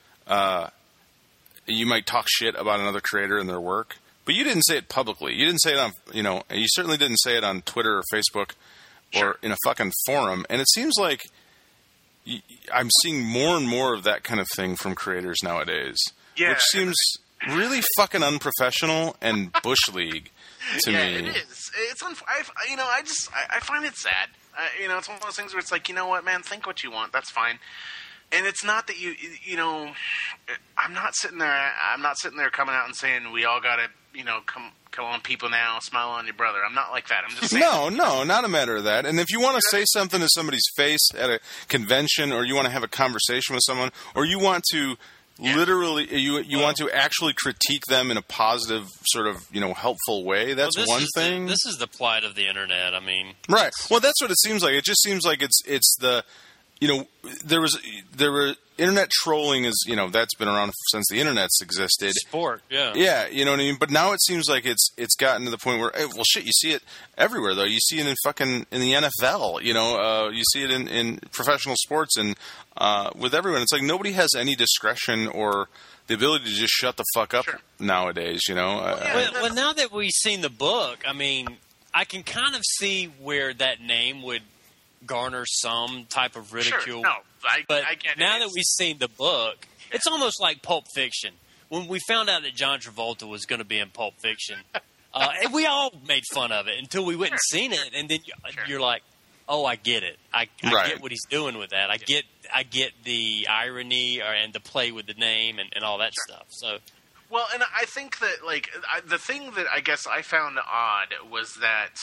you might talk shit about another creator and their work, but you didn't say it publicly. You didn't say it on, and you certainly didn't say it on Twitter or Facebook or in a fucking forum. And it seems like I'm seeing more and more of that kind of thing from creators nowadays, which seems really fucking unprofessional and bush league to me. Yeah, it is. It's I find it sad. It's one of those things where it's like, what, man, think what you want. That's fine. And it's not that I'm not sitting there coming out and saying we all got to, come on, people now, smile on your brother. I'm not like that. I'm just saying. No, not a matter of that. And if you want to say something to somebody's face at a convention, or you want to have a conversation with someone, or you want to literally, you want to actually critique them in a positive, sort of, helpful way, that's one thing. This is the plight of the internet. I mean, right. Well, that's what it seems like. It just seems like it's the you know, there were internet trolling is, you know, that's been around since the internet's existed. Sport, yeah. Yeah, you know what I mean? But now it seems like it's gotten to the point where, hey, well, shit, you see it everywhere, though. You see it in the NFL, you know, you see it in professional sports and with everyone. It's like nobody has any discretion or the ability to just shut the fuck up nowadays, you know? Well, now that we've seen the book, I mean, I can kind of see where that name would garner some type of ridicule. Sure, no, but I get it. now that we've seen the book, it's almost like Pulp Fiction. When we found out that John Travolta was going to be in Pulp Fiction, and we all made fun of it until we went and seen it, and then you're like, "Oh, I get it. I get what he's doing with that. I get the irony and the play with the name and all that stuff." So. Well, and I think that, like, the thing that I guess I found odd was that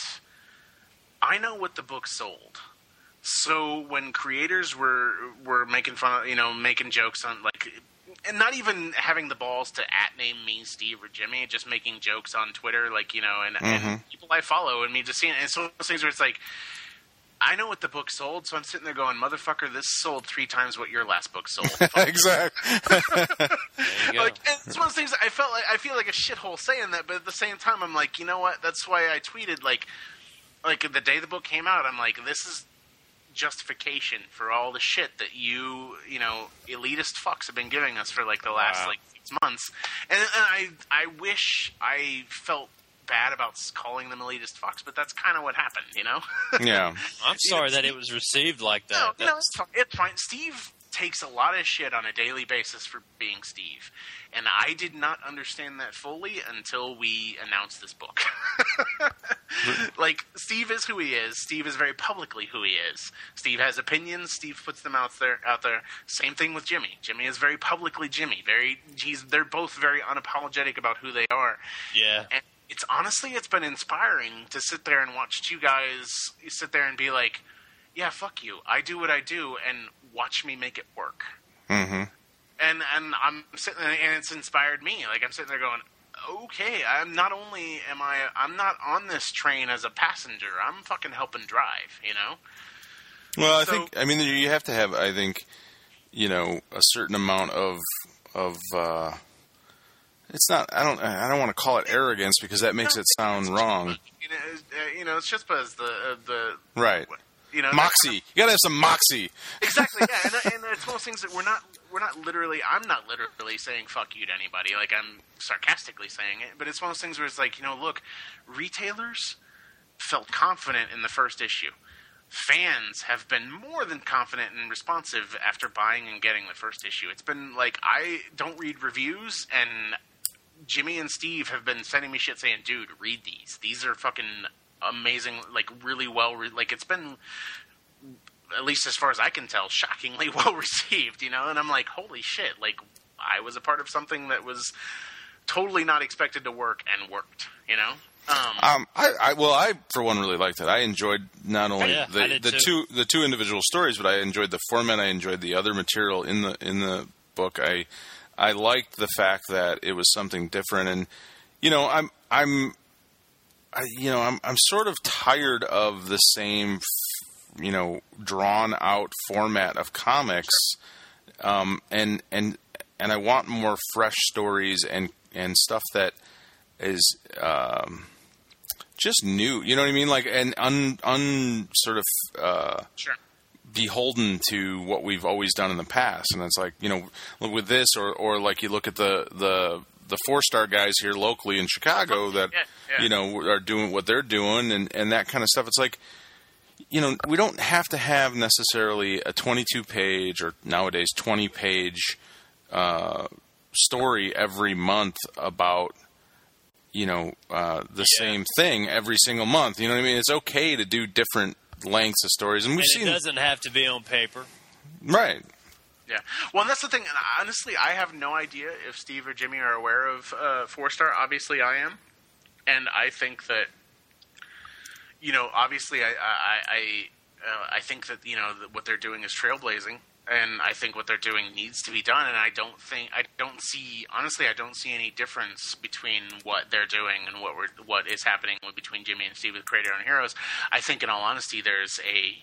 I know what the book sold. So when creators were making fun of, you know, making jokes on, like, and not even having the balls to @name me Steve or Jimmy, just making jokes on Twitter, like, you know, and people I follow and me just seeing it. And so those things where it's like, I know what the book sold, so I'm sitting there going, motherfucker, this sold 3 times what your last book sold. Exactly. Like, and it's one of those things I feel like a shithole saying that, but at the same time, I'm like, you know what? That's why I tweeted, like the day the book came out, I'm like, this is justification for all the shit that you know, elitist fucks have been giving us for, like, the last, 6 months. And I wish I felt bad about calling them elitist fucks, but that's kind of what happened, you know? Yeah. I'm sorry that it was received like that. No, it's fine. Steve takes a lot of shit on a daily basis for being Steve. And I did not understand that fully until we announced this book. Like, Steve is who he is. Steve is very publicly who he is. Steve has opinions. Steve puts them out there. Same thing with Jimmy. Jimmy is very publicly Jimmy. They're both very unapologetic about who they are. Yeah. And it's been inspiring to sit there and watch two guys sit there and be like, yeah, fuck you. I do what I do, and watch me make it work. Mm-hmm. And I'm sitting there, and it's inspired me. Like, I'm sitting there going, okay, I'm not on this train as a passenger. I'm fucking helping drive, you know? Well, I mean, you have to have, I think, you know, a certain amount of it's not, I don't want to call it arrogance because that makes it sound wrong. You know, it's just because the right. You know, moxie. You gotta have some moxie. Exactly. Yeah, and it's one of those things that I'm not literally saying fuck you to anybody. Like, I'm sarcastically saying it, but it's one of those things where it's like, you know, look, retailers felt confident in the first issue. Fans have been more than confident and responsive after buying and getting the first issue. It's been like, I don't read reviews, and Jimmy and Steve have been sending me shit saying, dude, read these. These are fucking amazing, like, really well, like, it's been, at least as far as I can tell, shockingly well received, you know? And I'm like, holy shit, like, I was a part of something that was totally not expected to work and worked, you know? I for one really liked it. I enjoyed not only the two individual stories, but I enjoyed the format. I enjoyed the other material in the book. I liked the fact that it was something different, and you know, I'm sort of tired of the same, you know, drawn out format of comics, and I want more fresh stories and stuff that is just new. You know what I mean? Like, and sort of sure. beholden to what we've always done in the past. And it's like, you know, with this or like you look at the 4-star guys here locally in Chicago that, you know, are doing what they're doing and that kind of stuff. It's like, you know, we don't have to have necessarily a 22-page or nowadays 20-page story every month about, you know, the same thing every single month. You know what I mean? It's okay to do different lengths of stories. And it doesn't have to be on paper. Right. Yeah. Well, and that's the thing. And honestly, I have no idea if Steve or Jimmy are aware of 4-star. Obviously, I am. And I think that, you know, obviously, I think that, you know, what they're doing is trailblazing. And I think what they're doing needs to be done. And I don't see any difference between what they're doing and what is happening between Jimmy and Steve with Creator and Heroes. I think, in all honesty, there's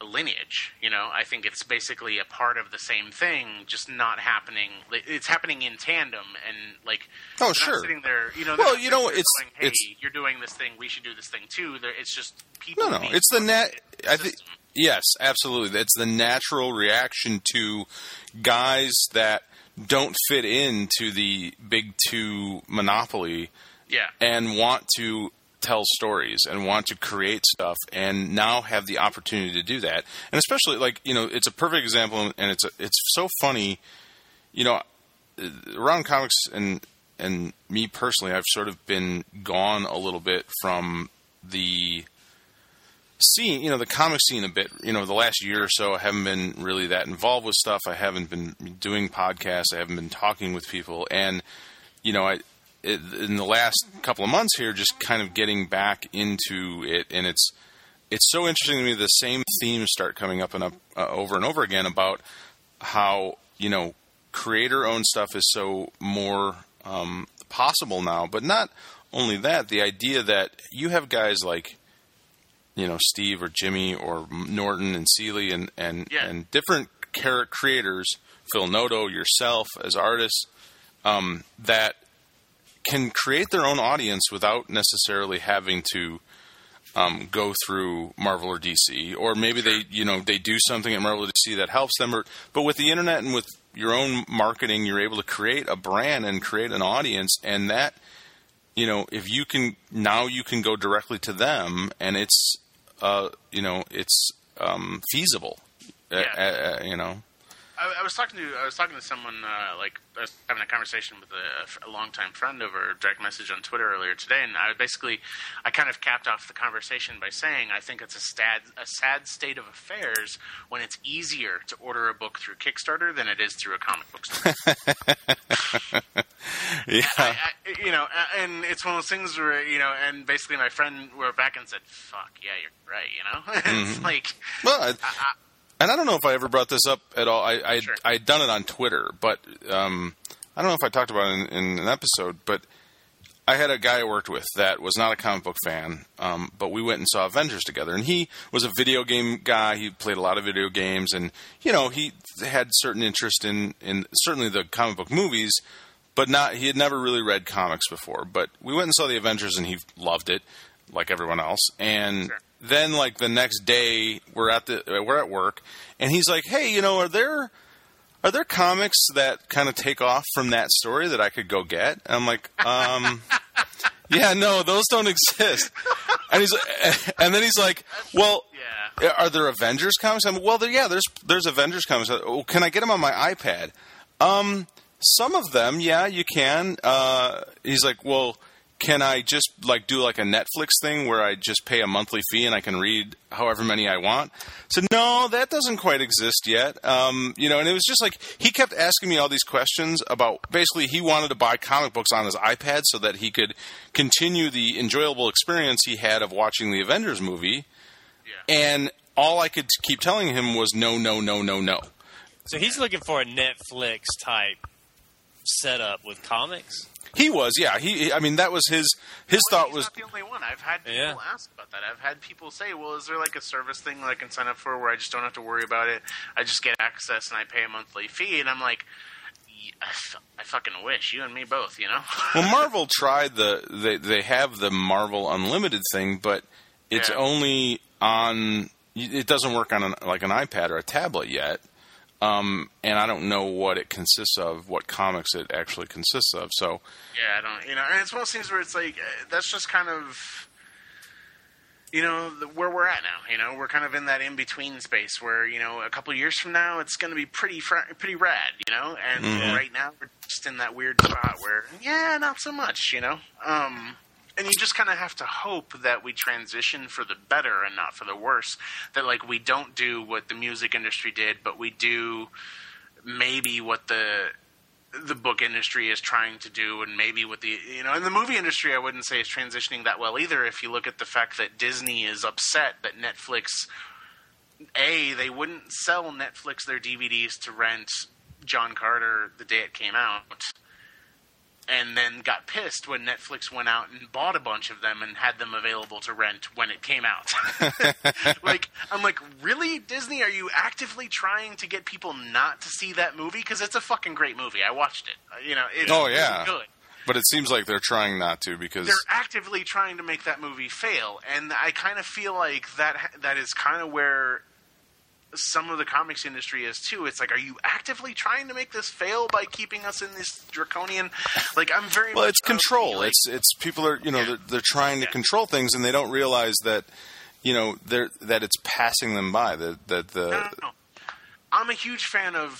lineage. You know, I think it's basically a part of the same thing, just not happening. It's happening in tandem, and like, Oh, they're sure. not sitting there. You know, Well, they're not you know, sitting there it's- going, hey, it's- you're doing this thing, we should do this thing too. It's just people. No, being it's the net. I think system. yes, absolutely. That's the natural reaction to guys that don't fit into the big two monopoly Yeah. and want to tell stories and want to create stuff and now have the opportunity to do that. And especially, like, you know, it's a perfect example, and it's so funny, you know, around comics and me personally, I've sort of been gone a little bit from the scene, you know, the comic scene a bit. You know, the last year or so, I haven't been really that involved with stuff. I haven't been doing podcasts. I haven't been talking with people. And, you know, in the last couple of months here, just kind of getting back into it. And it's so interesting to me. The same themes start coming up and up over and over again about how, you know, creator-owned stuff is so more possible now. But not only that, the idea that you have guys like, you know, Steve or Jimmy or Norton and Seeley and different creators, Phil Noto, yourself as artists, that can create their own audience without necessarily having to go through Marvel or DC, or maybe they do something at Marvel or DC that helps them. But with the internet and with your own marketing, you're able to create a brand and create an audience, and that, you know, if you can go directly to them, and it's feasible. You know. I was talking to someone, like, I was having a conversation with a longtime friend over direct message on Twitter earlier today, and I kind of capped off the conversation by saying I think it's a sad state of affairs when it's easier to order a book through Kickstarter than it is through a comic book store. Yeah. You know, and it's one of those things where, you know, and basically my friend wrote back and said, "Fuck yeah, you're right," you know. It's like, Well, and I don't know if I ever brought this up at all. Sure. I'd done it on Twitter, but I don't know if I talked about it in an episode. But I had a guy I worked with that was not a comic book fan, but we went and saw Avengers together. And he was a video game guy. He played a lot of video games, and, you know, he had certain interest in certainly the comic book movies, but he had never really read comics before. But we went and saw the Avengers, and he loved it, like everyone else. And Sure. Then, like, the next day, we're at work, and he's like, "Hey, you know, are there comics that kind of take off from that story that I could go get?" And I'm like, "Yeah, no, those don't exist." And then he's like, "Well, yeah. are there Avengers comics?" I'm like, "Well, there's Avengers comics. Oh, can I get them on my iPad?" Some of them, yeah, you can. He's like, "Well, can I just like do like a Netflix thing where I just pay a monthly fee and I can read however many I want?" So no, that doesn't quite exist yet. You know, and it was just like he kept asking me all these questions about, basically he wanted to buy comic books on his iPad so that he could continue the enjoyable experience he had of watching the Avengers movie. Yeah. And all I could keep telling him was no, no, no, no, no. So he's looking for a Netflix type setup with comics. He was, yeah. I mean, that was his thought He's was. not the only one. I've had people Yeah. ask about that. I've had people say, "Well, is there like a service thing that I can sign up for where I just don't have to worry about it? I just get access and I pay a monthly fee." And I'm like, I fucking wish, you and me both, you know. Well, Marvel tried they have the Marvel Unlimited thing, but it's Yeah. only on. It doesn't work on an iPad or a tablet yet. And I don't know what it consists of, what comics it actually consists of. So, Yeah, I don't, you know, and it's one of those things where it's like, that's just kind of, you know, where we're at now. You know, we're kind of in that in-between space where, you know, a couple of years from now, it's going to be pretty rad, you know, and right now we're just in that weird spot where, yeah, not so much, you know. And you just kind of have to hope that we transition for the better and not for the worse. That, like, we don't do what the music industry did, but we do maybe what the book industry is trying to do, and maybe what the, you know, and the movie industry I wouldn't say is transitioning that well either. If you look at the fact that Disney is upset that Netflix, they wouldn't sell Netflix their DVDs to rent John Carter the day it came out. and then got pissed when Netflix went out and bought a bunch of them and had them available to rent when it came out. I'm like, really, Disney? Are you actively trying to get people not to see that movie? Because it's a fucking great movie. I watched it. It's really good. But it seems like they're trying not to because they're actively trying to make that movie fail, and I kind of feel like that is kind of where some of the comics industry is too. It's like, are you actively trying to make this fail by keeping us in this draconian? Like, I'm very well. It's control. It's people are they're trying to control things, and they don't realize that that it's passing them by. No. I'm a huge fan of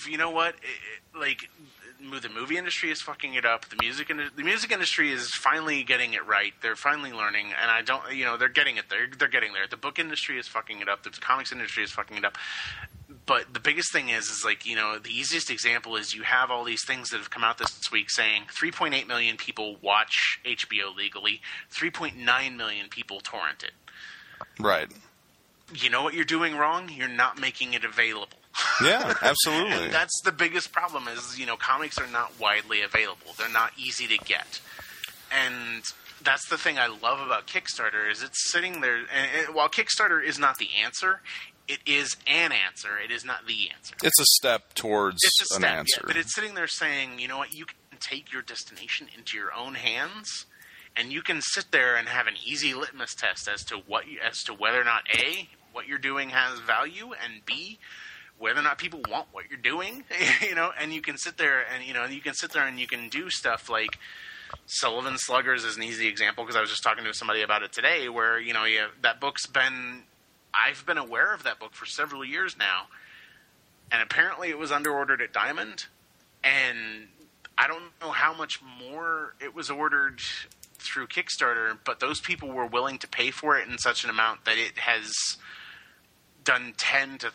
the movie industry is fucking it up. The music industry is finally getting it right. They're finally learning, and they're getting it there. They're getting there. The book industry is fucking it up. The comics industry is fucking it up. But the biggest thing is the easiest example is you have all these things that have come out this week saying 3.8 million people watch HBO legally, 3.9 million people torrent it. Right. You know what you're doing wrong? You're not making it available. Yeah, absolutely. And that's the biggest problem is, comics are not widely available. They're not easy to get. And that's the thing I love about Kickstarter is it's sitting there. And while Kickstarter is not the answer, it is an answer. It is not the answer. It's a step towards an answer. Yeah, but it's sitting there saying, you know what, you can take your destination into your own hands, and you can sit there and have an easy litmus test as to whether or not A, what you're doing has value, and B, whether or not people want what you're doing, and you can sit there and you can do stuff like Sullivan Sluggers is an easy example because I was just talking to somebody about it today where, that book's I've been aware of that book for several years now, and apparently it was underordered at Diamond, and I don't know how much more it was ordered through Kickstarter, but those people were willing to pay for it in such an amount that it has done 10 to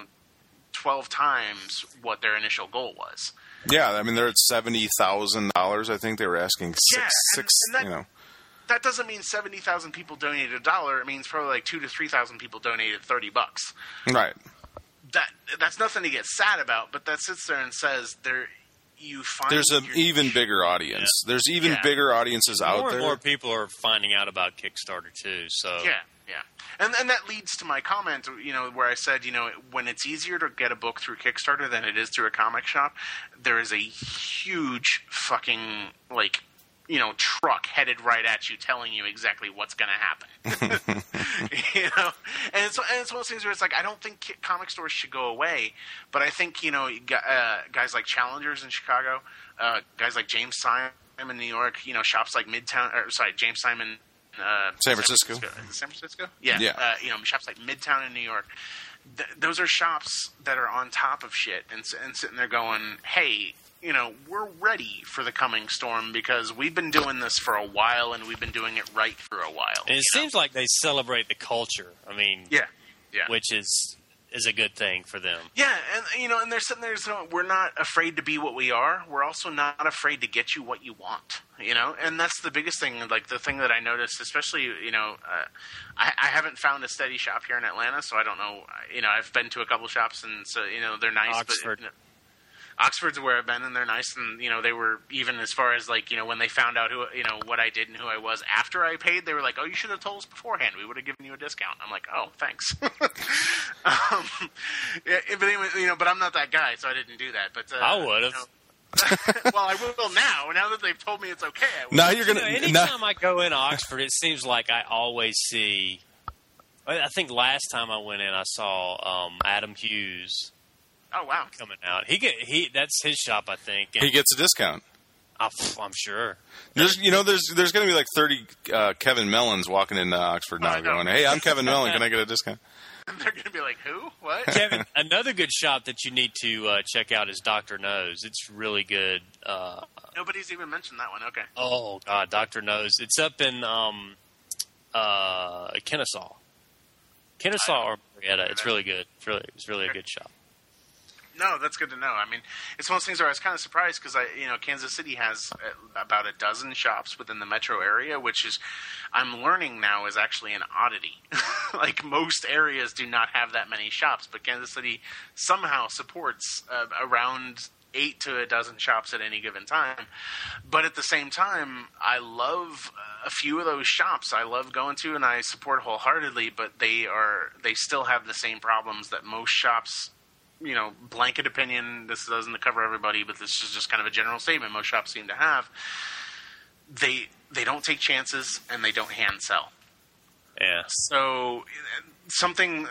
12 times what their initial goal was. Yeah, I mean they're at $70,000. I think they were asking six. That doesn't mean 70,000 people donated $1. It means probably like 2,000 to 3,000 people donated $30. Right. That's nothing to get sad about, but that sits there and says there's an even bigger audience. Yeah. There's even bigger audiences out there. More and more people are finding out about Kickstarter too. So yeah. And that leads to my comment, where I said, when it's easier to get a book through Kickstarter than it is through a comic shop, there is a huge fucking, truck headed right at you telling you exactly what's going to happen. And it's one of those things where it's like, I don't think comic stores should go away, but I think, guys like Challengers in Chicago, guys like James Simon in New York, shops like James Simon San Francisco. San Francisco? Yeah. Shops like Midtown in New York. Those are shops that are on top of shit and sitting there going, hey, we're ready for the coming storm because we've been doing this for a while and we've been doing it right for a while. And it seems like they celebrate the culture. I mean, yeah. Which is a good thing for them. Yeah, and they're sitting there saying, we're not afraid to be what we are. We're also not afraid to get you what you want, And that's the biggest thing, like the thing that I noticed, especially, I haven't found a steady shop here in Atlanta, so I don't know. I've been to a couple shops, and so, they're nice. Oxford. But, Oxford's where I've been, and they're nice, and they were even as far as when they found out who what I did and who I was after I paid, they were like, "Oh, you should have told us beforehand. We would have given you a discount." I'm like, "Oh, thanks." But anyway, but I'm not that guy, so I didn't do that. But I would have. Well, I will now. Now that they've told me it's okay. Now you're gonna. Anytime I go in Oxford, it seems like I always see. I think last time I went in, I saw Adam Hughes. Oh wow! Coming out, that's his shop, I think. And he gets a discount. I'm sure. There's going to be like 30 Kevin Mellons walking into Oxford now, going, "Hey, I'm Kevin Mellon. Can I get a discount?" They're going to be like, "Who? What?" Kevin, another good shop that you need to check out is Dr. Knows. It's really good. Nobody's even mentioned that one. Okay. Oh God, Dr. Knows. It's up in Kennesaw or Marietta. It's really good. It's really a good shop. No, that's good to know. I mean, it's one of those things where I was kind of surprised because Kansas City has about a dozen shops within the metro area, which is, I'm learning now, is actually an oddity. Like most areas do not have that many shops, but Kansas City somehow supports around 8 to a dozen shops at any given time. But at the same time, I love a few of those shops. I love going to, and I support wholeheartedly, but they still have the same problems that most shops, you know, blanket opinion, this doesn't cover everybody, but this is just kind of a general statement most shops seem to have. They don't take chances, and they don't hand sell. Yeah. So something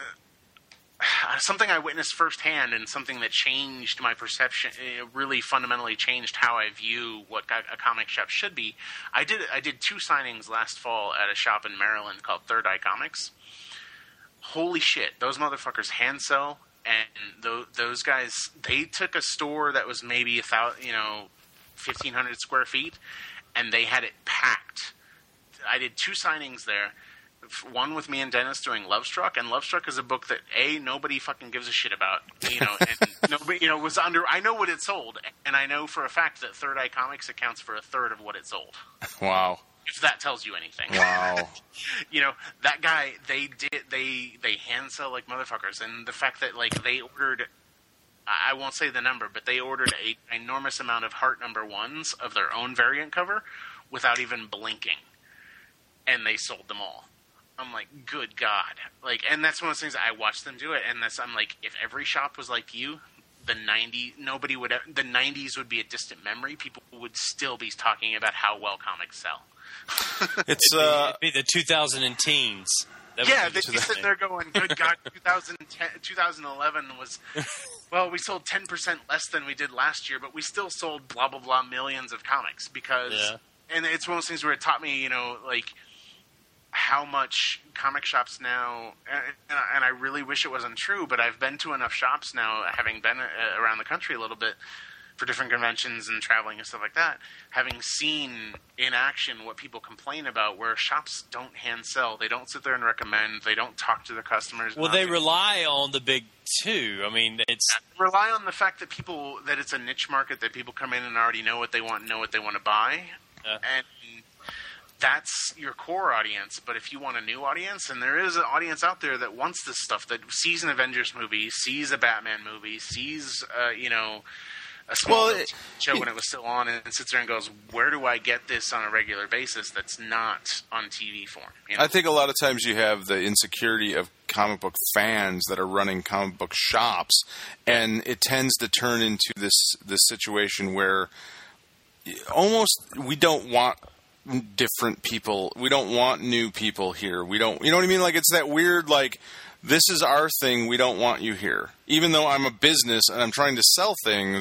I witnessed firsthand, and something that changed my perception, really fundamentally changed how I view what a comic shop should be. I did 2 signings last fall at a shop in Maryland called Third Eye Comics. Holy shit, those motherfuckers hand sell, and those guys, they took a store that was maybe 1,500 square feet, and they had it packed. I did 2 signings there. One with me and Dennis doing Lovestruck, and Lovestruck is a book that nobody fucking gives a shit about, you know, and nobody, you know, was under. I know what it sold, and I know for a fact that Third Eye Comics accounts for a third of what it sold. Wow. If that tells you anything. Wow. You know, that guy, they hand sell like motherfuckers, and the fact that like they ordered, I won't say the number, but they ordered an enormous amount of Heart number 1s of their own variant cover without even blinking, and they sold them all. I'm like, good God. Like, and that's one of those things, I watched them do it, and I'm like, if every shop was like you, the 90s would be a distant memory. People would still be talking about how well comics sell. It's It'd be the 2010s. Yeah, they'd be sitting there going, good God, 2011 was, well, we sold 10% less than we did last year, but we still sold blah, blah, blah millions of comics because, and it's one of those things where it taught me, you know, like, how much comic shops now, and I really wish it wasn't true, but I've been to enough shops now, having been around the country a little bit for different conventions and traveling and stuff like that, having seen in action what people complain about, where shops don't hand sell. They don't sit there and recommend. They don't talk to their customers. Well, they rely on the big 2. I mean, rely on the fact that that it's a niche market, that people come in and already know what they want to buy. And that's your core audience. But if you want a new audience, and there is an audience out there that wants this stuff, that sees an Avengers movie, sees a Batman movie, sees, you know, a small show when it was still on, and sits there and goes, where do I get this on a regular basis that's not on TV form? You know? I think a lot of times you have the insecurity of comic book fans that are running comic book shops, and it tends to turn into this situation where almost we don't want different people. We don't want new people here. We don't, you know what I mean? Like, it's that weird, like, this is our thing. We don't want you here. Even though I'm a business and I'm trying to sell things,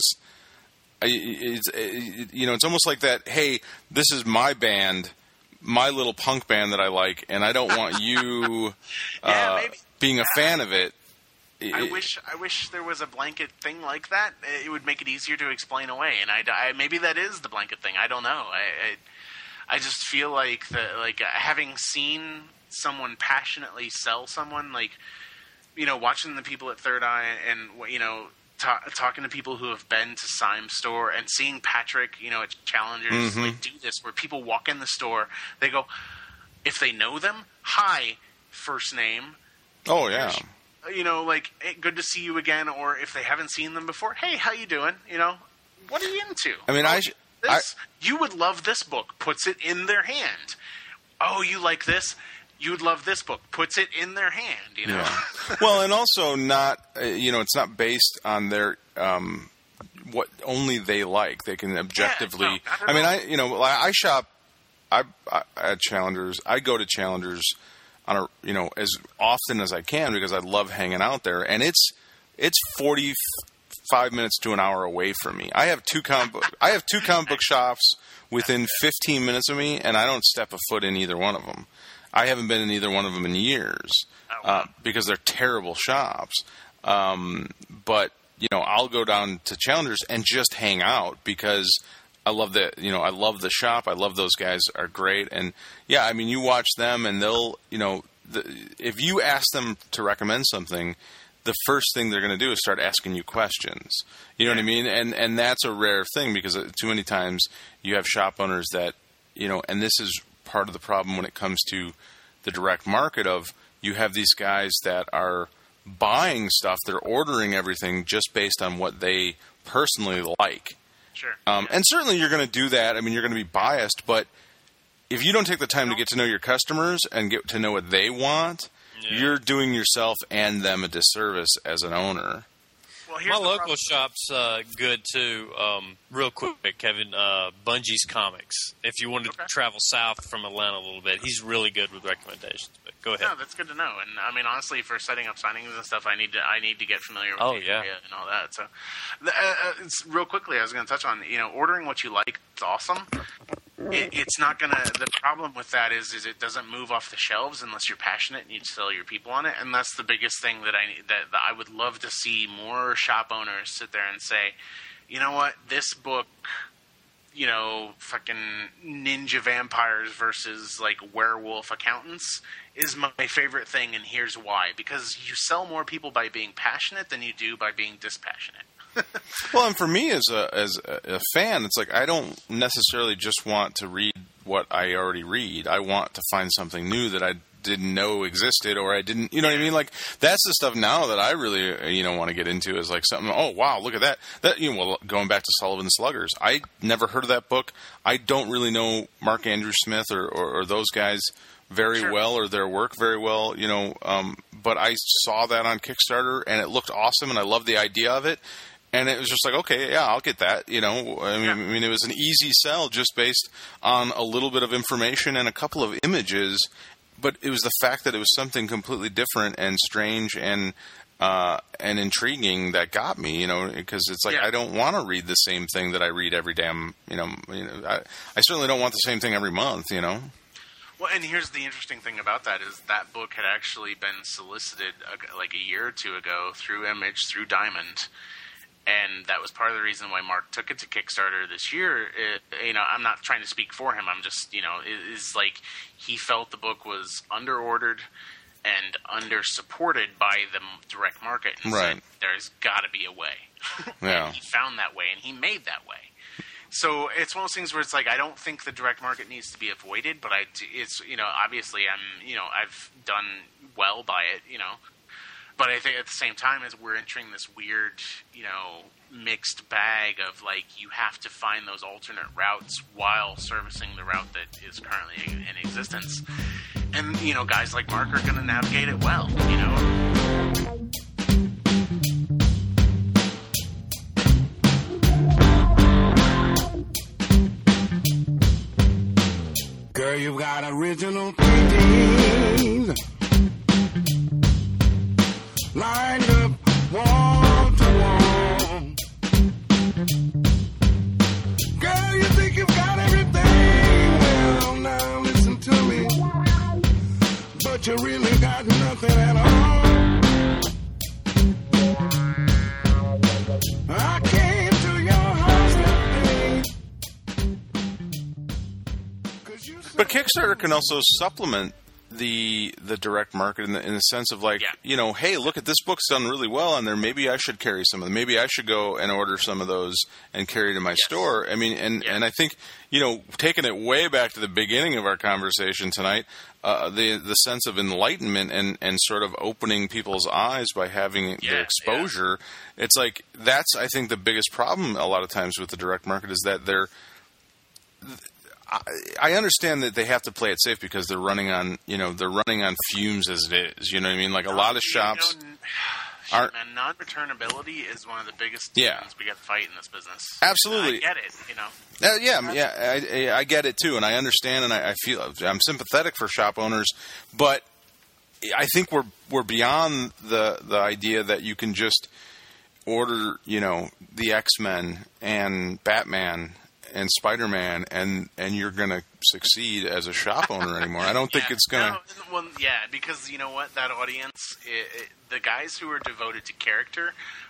it's almost like that. Hey, this is my band, my little punk band that I like, and I don't want you being a fan of it. I wish there was a blanket thing like that. It would make it easier to explain away. And I maybe that is the blanket thing. I don't know. I just feel like having seen someone passionately sell someone, like, you know, watching the people at Third Eye and, you know, talking to people who have been to Syme store and seeing Patrick, you know, at Challengers, like, do this, where people walk in the store, they go, if they know them, hi, first name. Oh, yeah. You know, like, hey, good to see you again. Or if they haven't seen them before, hey, how you doing? You know, what are you into? I mean, you would love this book. Puts it in their hand. Oh, you like this? You would love this book. Puts it in their hand. You know. Yeah. Well, and also not. You know, it's not based on their what only they like. They can objectively. Yeah, I mean, I shop. I at Challengers. I go to Challengers on as often as I can because I love hanging out there, and it's 45 minutes to an hour away from me. I have two comic book shops within 15 minutes of me, and I don't step a foot in either one of them. I haven't been in either one of them in years because they're terrible shops. But I'll go down to Challengers and just hang out because I love I love the shop. I love those guys are great. And yeah, I mean, you watch them and they'll, if you ask them to recommend something, the first thing they're going to do is start asking you questions. You know what I mean? And that's a rare thing because too many times you have shop owners that, and this is part of the problem when it comes to the direct market of you have these guys that are buying stuff. They're ordering everything just based on what they personally like. Sure. And certainly you're going to do that. I mean, you're going to be biased, but if you don't take the time to get to know your customers and get to know what they want, you're doing yourself and them a disservice as an owner. Well, My local shop's good too. Real quick, Kevin, Bungie's Comics. If you want to travel south from Atlanta a little bit, he's really good with recommendations. But go ahead. No, that's good to know. And I mean, honestly, for setting up signings and stuff, I need to get familiar with the area and all that. So, it's, real quickly, I was going to touch on ordering what you like. It's awesome. It's not gonna. The problem with that is it doesn't move off the shelves unless you're passionate and you sell your people on it. And that's the biggest thing that I would love to see more shop owners sit there and say, you know what, this book, fucking ninja vampires versus like werewolf accountants is my favorite thing, and here's why. Because you sell more people by being passionate than you do by being dispassionate. Well, and for me as a fan, it's like I don't necessarily just want to read what I already read. I want to find something new that I didn't know existed, or I didn't, you know what I mean? Like, that's the stuff now that I really, want to get into is like something, oh, wow, look at that. Well, going back to Sullivan Sluggers, I never heard of that book. I don't really know Mark Andrew Smith or those guys very well, or their work very well, but I saw that on Kickstarter and it looked awesome and I loved the idea of it. And it was just like, okay, yeah, I'll get that. I mean, it was an easy sell just based on a little bit of information and a couple of images. But it was the fact that it was something completely different and strange and intriguing that got me. Because it's like I don't want to read the same thing that I read every damn. I certainly don't want the same thing every month. Well, and here's the interesting thing about that is that book had actually been solicited like a year or two ago through Image, through Diamond. And that was part of the reason why Mark took it to Kickstarter this year. I'm not trying to speak for him. I'm just, it's like he felt the book was under-ordered and under-supported by the direct market. And said, there's got to be a way. Yeah. And he found that way, and he made that way. So it's one of those things where it's like I don't think the direct market needs to be avoided, but it's obviously I've done well by it, But I think at the same time, as we're entering this weird, mixed bag of like you have to find those alternate routes while servicing the route that is currently in existence, and guys like Mark are going to navigate it well. Girl, you've got original paintings lined up wall to wall. Girl, you think you've got everything. Well, now listen to me. But you really got nothing at all. I came to your house that day. But Kickstarter can also supplement the direct market in the sense of like, hey, look at this book's done really well on there. Maybe I should carry some of them. Maybe I should go and order some of those and carry to my store. I mean, and I think, taking it way back to the beginning of our conversation tonight, the sense of enlightenment and sort of opening people's eyes by having the exposure. It's like, that's, I think, the biggest problem a lot of times with the direct market is that I understand that they have to play it safe because they're running on fumes as it is. You know what I mean? Like a lot of shops aren't. Man, non-returnability is one of the biggest things we got to fight in this business. Absolutely, I get it. I get it too, and I understand, and I feel I'm sympathetic for shop owners, but I think we're beyond the idea that you can just order, the X-Men and Batman and Spider-Man, and you're going to succeed as a shop owner anymore. I don't think it's going to... Well, because you know what? That audience, the guys who are devoted to character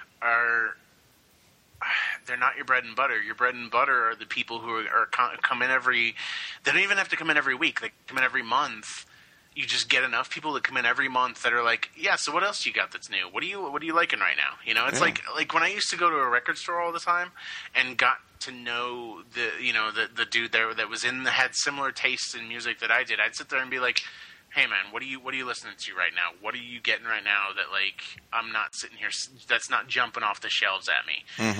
they're not your bread and butter. Your bread and butter are the people who come in every... They don't even have to come in every week. They come in every month. You just get enough people that come in every month that are like, so what else you got that's new? What are you liking right now? It's like when I used to go to a record store all the time and got to know the dude there that was had similar tastes in music that I did. I'd sit there and be like, hey man, what are you listening to right now? What are you getting right now that like I'm not sitting here, that's not jumping off the shelves at me? Mm-hmm.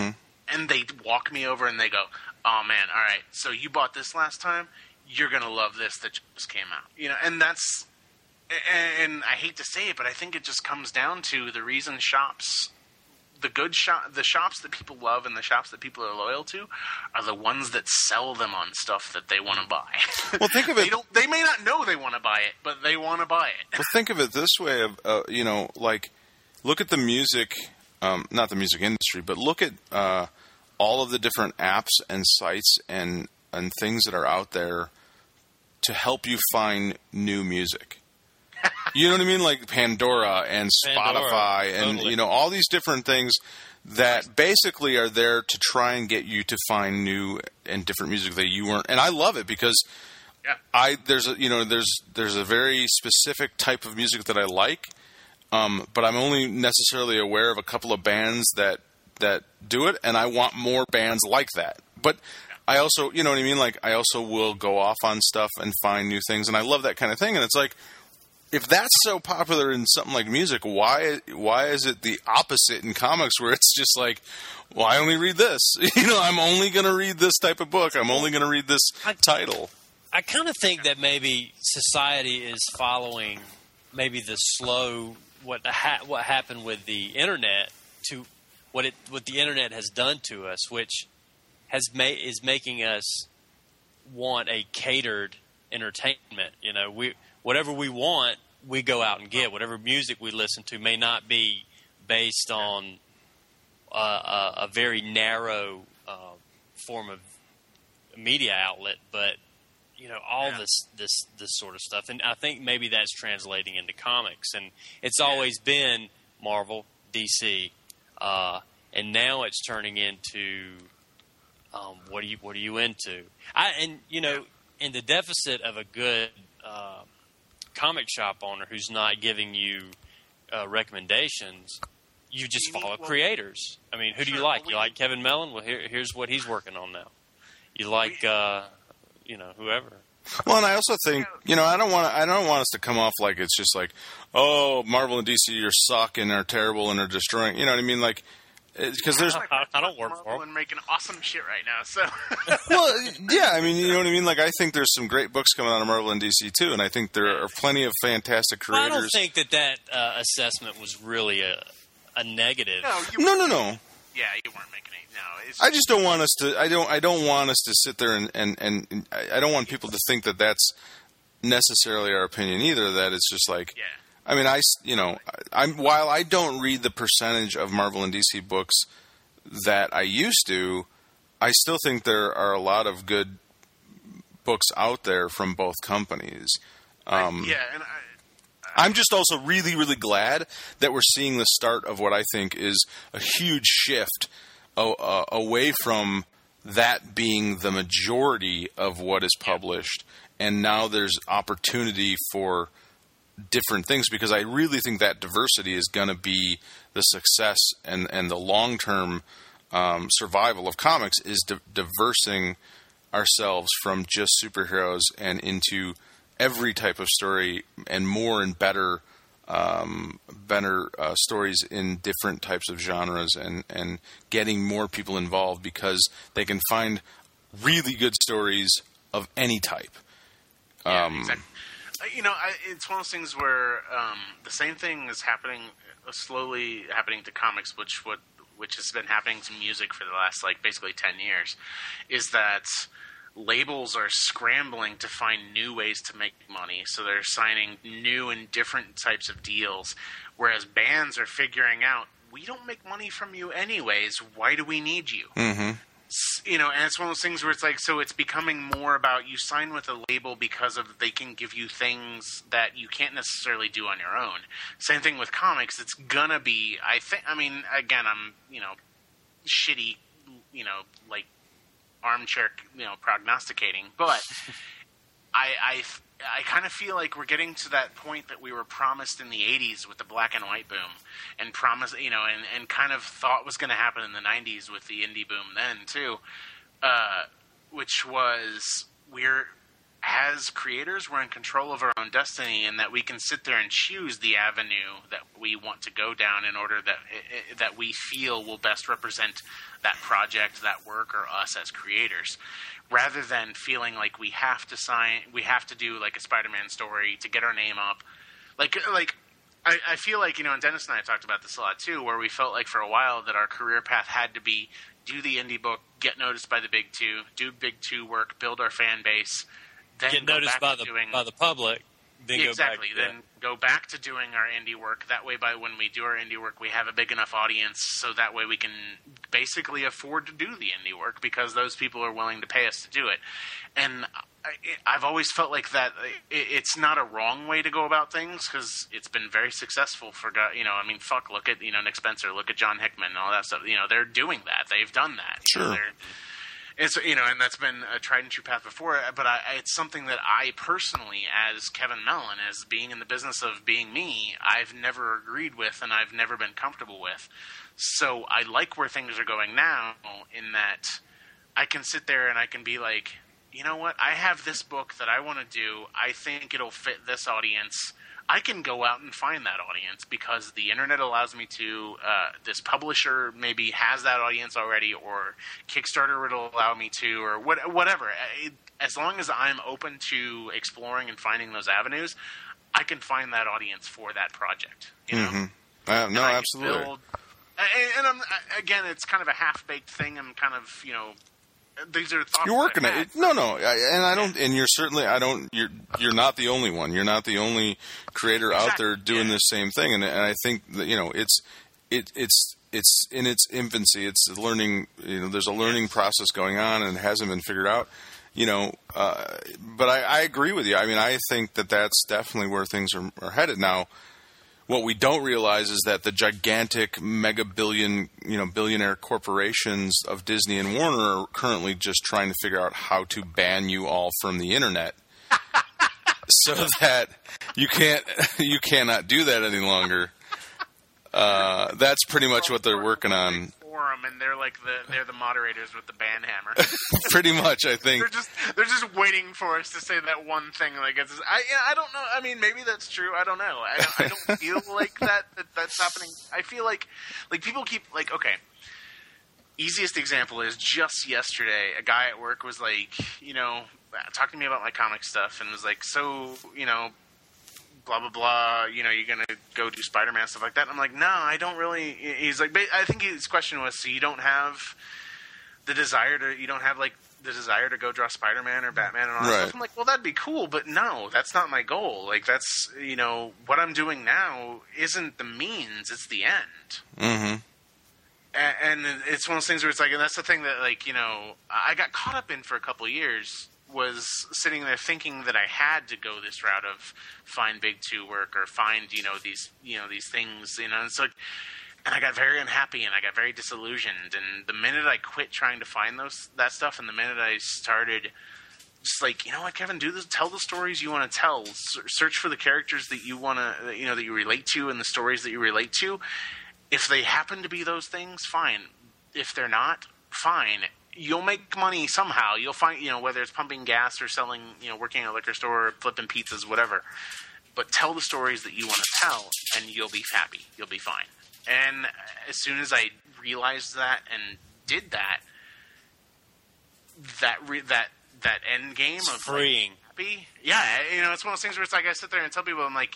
and they walk me over and they go, "Oh man, all right, so you bought this last time, you're gonna love this that just came out," and that's, and I hate to say it, but I think it just comes down to the reason shops, the shops that people love and the shops that people are loyal to, are the ones that sell them on stuff that they want to buy. Well, think of it. They may not know they want to buy it, but they want to buy it. Well, think of it this way: like, look at the music, not the music industry, but look at all of the different apps and sites and things that are out there to help you find new music. You know what I mean? Like Pandora and Spotify and, totally. All these different things that basically are there to try and get you to find new and different music that you weren't. And I love it because there's a very specific type of music that I like, but I'm only necessarily aware of a couple of bands that do it, and I want more bands like that. But I also, you know what I mean? Like, I also will go off on stuff and find new things, and I love that kind of thing. And it's like, if that's so popular in something like music, why is it the opposite in comics, where it's just like, well, I only read this. I'm only going to read this type of book. I'm only going to read this title. I kind of think that maybe society is following maybe the slow what happened with the internet to what the internet has done to us, which is making us want a catered entertainment. Whatever we want, we go out and get. Whatever music we listen to may not be based on a very narrow form of media outlet, but all this sort of stuff. And I think maybe that's translating into comics. And it's always been Marvel, DC, and now it's turning into what are you into? In the deficit of a good comic shop owner who's not giving you recommendations, you just follow creators. I mean, who do you like? You like Kevin Mellon? Well, here's what he's working on now. You like, whoever. Well, and I also think, I don't want us to come off like it's just like, oh, Marvel and DC are suck and are terrible and are destroying. You know what I mean? Like, because there's I don't work for them. And making awesome shit right now. So well, yeah, I mean, you know what I mean. Like, I think there's some great books coming out of Marvel and DC too, and I think there are plenty of fantastic creators. Well, I don't think that assessment was really a negative. No. Yeah, you weren't making it. No, I just don't want us to. I don't want us to sit there and I don't want people to think that that's necessarily our opinion either. That it's just like. Yeah. I mean, while I don't read the percentage of Marvel and DC books that I used to, I still think there are a lot of good books out there from both companies. I'm just also really, really glad that we're seeing the start of what I think is a huge shift away from that being the majority of what is published, and now there's opportunity for different things, because I really think that diversity is going to be the success and the long-term survival of comics is diversing ourselves from just superheroes and into every type of story and more and better stories in different types of genres and getting more people involved because they can find really good stories of any type. Exactly. It's one of those things where the same thing is slowly happening to comics, which has been happening to music for the last basically 10 years, is that labels are scrambling to find new ways to make money, so they're signing new and different types of deals, whereas bands are figuring out, we don't make money from you anyways, why do we need you? Mm-hmm. And it's one of those things where it's like, so it's becoming more about you sign with a label because they can give you things that you can't necessarily do on your own. Same thing with comics. It's gonna be, again, I'm, shitty, armchair, prognosticating, but I kind of feel like we're getting to that point that we were promised in the 80s with the black and white boom, and and kind of thought was going to happen in the 90s with the indie boom then too, which was we're as creators, we're in control of our own destiny, and that we can sit there and choose the avenue that we want to go down in order that we feel will best represent that project, that work, or us as creators, rather than feeling like we have to do like a Spider-Man story to get our name up. I feel like, and Dennis and I have talked about this a lot too, where we felt like for a while that our career path had to be do the indie book, get noticed by the big two, do big two work, build our fan base, then Get noticed by the public. Then exactly. Go back Then go back to doing our indie work. That way, by when we do our indie work, we have a big enough audience, so that way we can basically afford to do the indie work because those people are willing to pay us to do it. And I've always felt like that it's not a wrong way to go about things because it's been very successful for look at Nick Spencer, look at John Hickman, and all that stuff. They're doing that. They've done that. Sure. It's and that's been a tried and true path before. But it's something that I personally, as Kevin Mellon, as being in the business of being me, I've never agreed with and I've never been comfortable with. So I like where things are going now, in that I can sit there and I can be like, you know what? I have this book that I want to do. I think it'll fit this audience. I can go out and find that audience because the internet allows me to. This publisher maybe has that audience already, or Kickstarter would allow me to, or whatever. As long as I'm open to exploring and finding those avenues, I can find that audience for that project. No, absolutely. Again, it's kind of a half-baked thing. I'm kind of, these are thoughts you're working at it. No, and I don't. And you're certainly. I don't. You're not the only one. You're not the only creator out there doing the same thing. And I think that it's in its infancy. It's learning. There's a learning process going on, and it hasn't been figured out. But I agree with you. I mean, I think that that's definitely where things are headed now. What we don't realize is that the gigantic billionaire corporations of Disney and Warner are currently just trying to figure out how to ban you all from the internet so that you cannot do that any longer. That's pretty much what they're working on. And they're the moderators with the ban hammer. Pretty much, I think they're just waiting for us to say that one thing. Like I don't know. I mean, maybe that's true. I don't know. I don't feel like that's happening. I feel like people keep okay. Easiest example is just yesterday, a guy at work was like, talking to me about my comic stuff and was like, so blah, blah, blah, you're going to go do Spider-Man, stuff like that. And I'm like, no, I don't really. He's like, I think his question was, so you don't have the desire to go draw Spider-Man or Batman and all that stuff. I'm like, well, that'd be cool, but no, that's not my goal. Like, that's, what I'm doing now isn't the means, it's the end. Mm-hmm. And it's one of those things where it's like, and that's the thing that, I got caught up in for a couple of years, was sitting there thinking that I had to go this route of find big two work or find these things, it's like, and I got very unhappy and I got very disillusioned. And the minute I quit trying to find that stuff, and the minute I started just like, you know what, Kevin, tell the stories you want to tell, search for the characters that you want to, that you relate to, and the stories that you relate to. If they happen to be those things, fine. If they're not, fine. You'll make money somehow. You'll find, whether it's pumping gas or selling, working at a liquor store, flipping pizzas, whatever. But tell the stories that you want to tell, and you'll be happy. You'll be fine. And as soon as I realized that and did that, that end game of freeing, happy, yeah, it's one of those things where it's like I sit there and tell people, I'm like,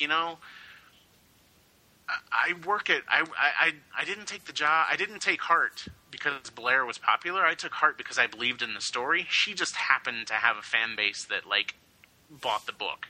I work at I didn't take the job. I didn't take Heart because Blair was popular. I took Heart because I believed in the story. She just happened to have a fan base that bought the book.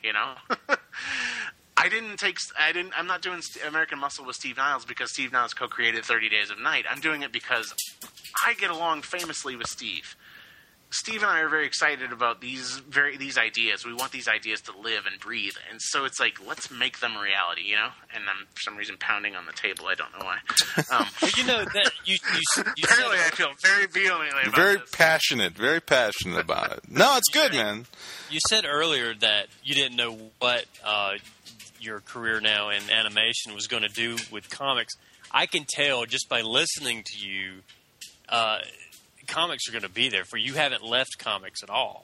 I'm not doing American Muscle with Steve Niles because Steve Niles co-created 30 Days of Night. I'm doing it because I get along famously with Steve. Steve and I are very excited about these ideas. We want these ideas to live and breathe, and so it's like, let's make them a reality, And I'm for some reason pounding on the table. I don't know why. Well, that you apparently I feel very vehemently about very passionate about it. No, it's good, man. You said earlier that you didn't know what your career now in animation was going to do with comics. I can tell just by listening to you. Comics are going to be there for you. Haven't left comics at all.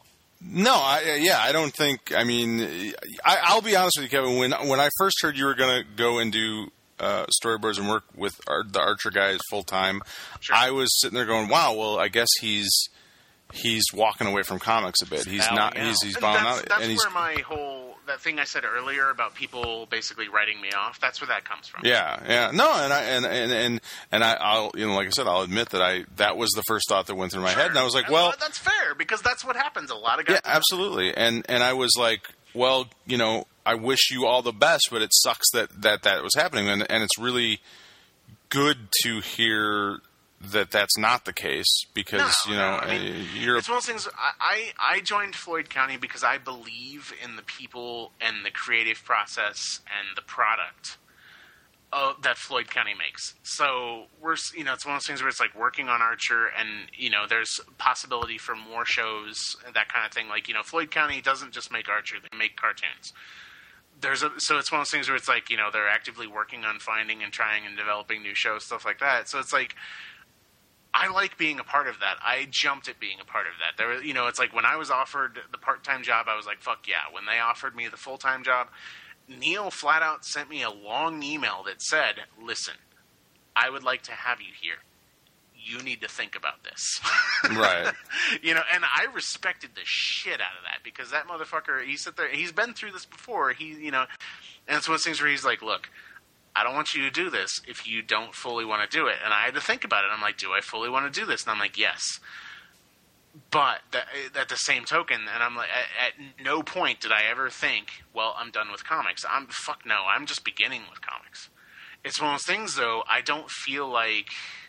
No, I don't think. I mean, I'll be honest with you, Kevin. When I first heard you were going to go and do storyboards and work with the Archer guys full time, Sure. I was sitting there going, "Wow, well, I guess he's walking away from comics a bit. He's not. He's bowing out." That's and he's, where my whole that thing I said earlier about people basically writing me off. That's where that comes from. Yeah. No, and I'll like I said, I'll admit that was the first thought that went through my head, and I was like, well, that's fair because that's what happens. A lot of guys. Yeah, absolutely. And I was like, well, I wish you all the best, but it sucks that was happening, and it's really good to hear that that's not the case because you're. It's one of those things. I joined Floyd County because I believe in the people and the creative process and the product that Floyd County makes. So it's one of those things where it's like working on Archer, and there's possibility for more shows, that kind of thing. Like Floyd County doesn't just make Archer; they make cartoons. So it's one of those things where it's like they're actively working on finding and trying and developing new shows, stuff like that. So it's like. I like being a part of that. I jumped at being a part of that. There, it's like when I was offered the part-time job, I was like, fuck yeah. When they offered me the full-time job, Neil flat out sent me a long email that said, listen, I would like to have you here. You need to think about this. Right. And I respected the shit out of that because that motherfucker, he's been through this before. And it's one of those things where he's like, look, I don't want you to do this if you don't fully want to do it. And I had to think about it. I'm like, do I fully want to do this? And I'm like, yes. But at the same token, and I'm like, at no point did I ever think, well, I'm done with comics. Fuck no, I'm just beginning with comics. It's one of those things, though, I don't feel like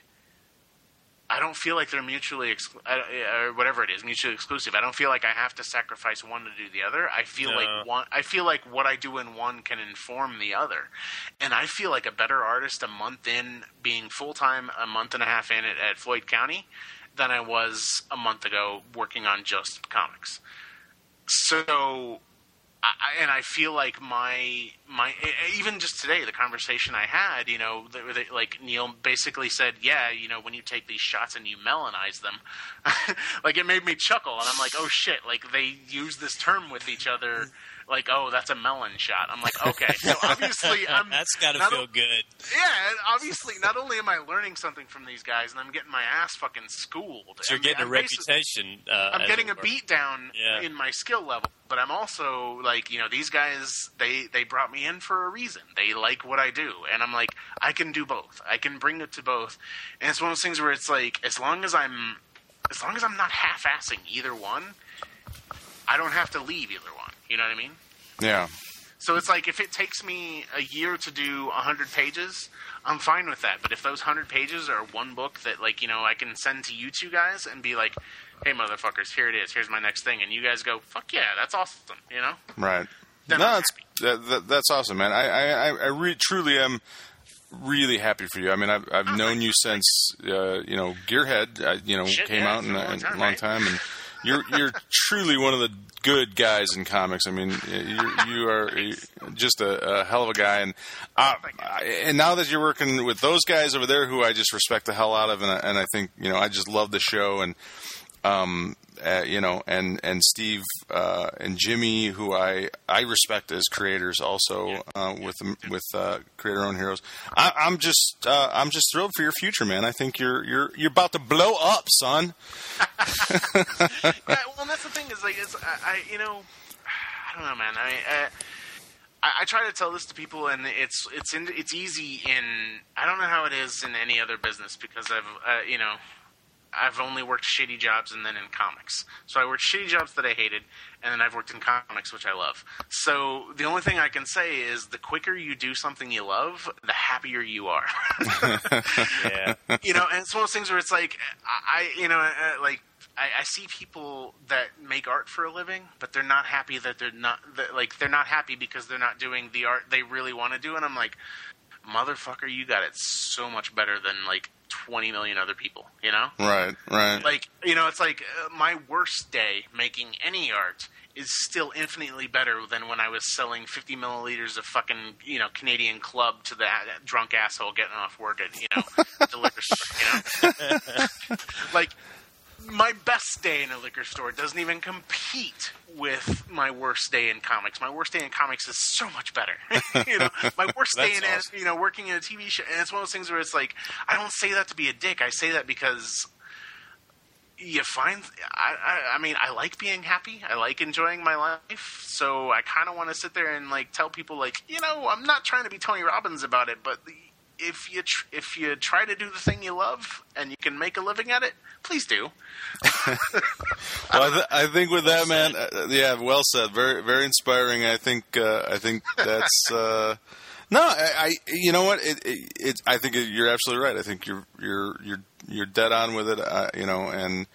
they're mutually or whatever it is, mutually exclusive. I don't feel like I have to sacrifice one to do the other. I feel like what I do in one can inform the other. And I feel like a better artist a month in being full-time, a month and a half in at Floyd County than I was a month ago working on just comics. So I feel like my even just today, the conversation I had, like Neil basically said, yeah, when you take these shots and you melanize them, like it made me chuckle, and I'm like, oh shit, like they use this term with each other, like, oh, that's a melon shot. I'm like, okay, so obviously that's got to feel good. Yeah, obviously, not only am I learning something from these guys, and I'm getting my ass fucking schooled. So you're getting a reputation. I'm getting a beat down in my skill level. But I'm also like, these guys, they brought me in for a reason. They like what I do. And I'm like, I can do both. I can bring it to both. And it's one of those things where it's like, as long as I'm not half-assing either one, I don't have to leave either one. You know what I mean? Yeah. So it's like, if it takes me a year to do 100 pages, I'm fine with that. But if those 100 pages are one book that, like, I can send to you two guys and be like, hey, motherfuckers, here it is. Here's my next thing. And you guys go, fuck yeah, that's awesome, Right. Then No, that's awesome, man. I truly am really happy for you. I mean, I've known you since, Gearhead, Shit, came out in a long right? time. And you're truly one of the good guys in comics. I mean, you are just a hell of a guy. And now that you're working with those guys over there, who I just respect the hell out of, and I think, I just love the show, and and Steve and Jimmy, who I respect as creators, also with Creator Own Heroes. I'm just thrilled for your future, man. I think you're about to blow up, son. Yeah, well, that's the thing is like I don't know, man. I try to tell this to people, and it's easy in, I don't know how it is in any other business, because I've only worked shitty jobs and then in comics. So I worked shitty jobs that I hated, and then I've worked in comics, which I love. So the only thing I can say is the quicker you do something you love, the happier you are. Yeah. And it's one of those things where it's like, I see people that make art for a living, but they're not happy they're not happy because they're not doing the art they really want to do. And I'm like, motherfucker, you got it so much better than like 20 million other people, Right. Like, it's like my worst day making any art is still infinitely better than when I was selling 50 milliliters of fucking, Canadian Club to the drunk asshole getting off work at, Delicious, Like, my best day in a liquor store doesn't even compete with my worst day in comics. My worst day in comics is so much better. My worst day in awesome. working in a TV show, and it's one of those things where it's like, I don't say that to be a dick. I say that because you find, I mean, I like being happy. I like enjoying my life. So I kind of want to sit there and like tell people like, I'm not trying to be Tony Robbins about it, but if you try to do the thing you love and you can make a living at it, please do. Well, I think with that, man, yeah, well said. Very, very inspiring. I think that's no. I you know what? I think you're absolutely right. I think you're dead on with it. And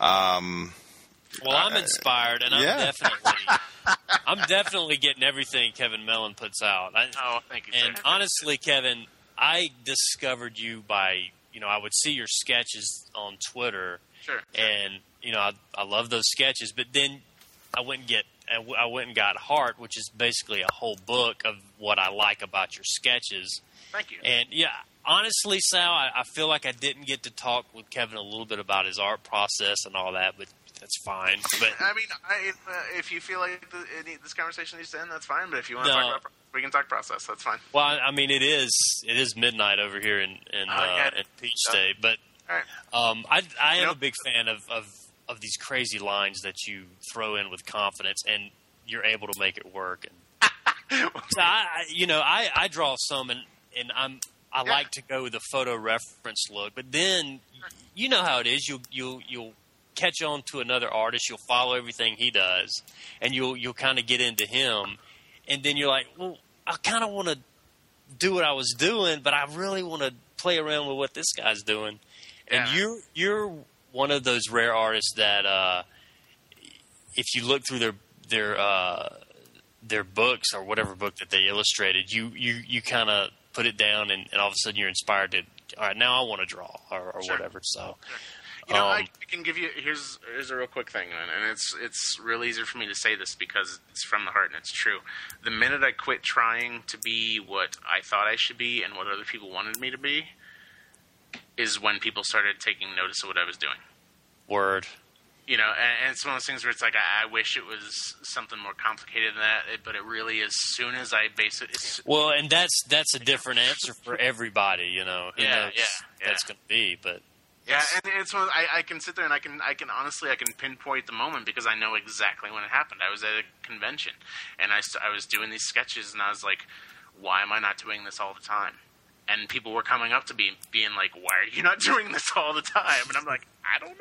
well, I'm inspired, and yeah. I'm definitely getting everything Kevin Mellon puts out. Thank you, sir. And honestly, Kevin, I discovered you by, I would see your sketches on Twitter. Sure. And, I love those sketches. But then I went and got Heart, which is basically a whole book of what I like about your sketches. Thank you. And, yeah, honestly, Sal, I feel like I didn't get to talk with Kevin a little bit about his art process and all that, but that's fine. But I mean, if you feel like this conversation needs to end, that's fine. But if you want to talk about, we can talk process. That's fine. Well, I mean, it is midnight over here in Peach State, but all right. I am a big fan of these crazy lines that you throw in with confidence, and you're able to make it work. And so I draw some, and I like to go with the photo reference look, but then you know how it is. You'll catch on to another artist, you'll follow everything he does, and you'll kind of get into him, and then you're like, well, I kind of want to do what I was doing, but I really want to play around with what this guy's doing. And you're one of those rare artists that if you look through their books or whatever book that they illustrated, you kind of put it down, and all of a sudden you're inspired to, all right, now I want to draw or whatever. So. I can give you here's a real quick thing, man, and it's real easy for me to say this because it's from the heart and it's true. The minute I quit trying to be what I thought I should be and what other people wanted me to be, is when people started taking notice of what I was doing. Word. And it's one of those things where it's like I wish it was something more complicated than that, but it really is. As soon as I base it, well, and that's a different answer for everybody. That's going to be, but. Yeah, and it's one. I can sit there and I can honestly pinpoint the moment because I know exactly when it happened. I was at a convention and I was doing these sketches and I was like, why am I not doing this all the time? And people were coming up to me being like, why are you not doing this all the time? And I'm like, I don't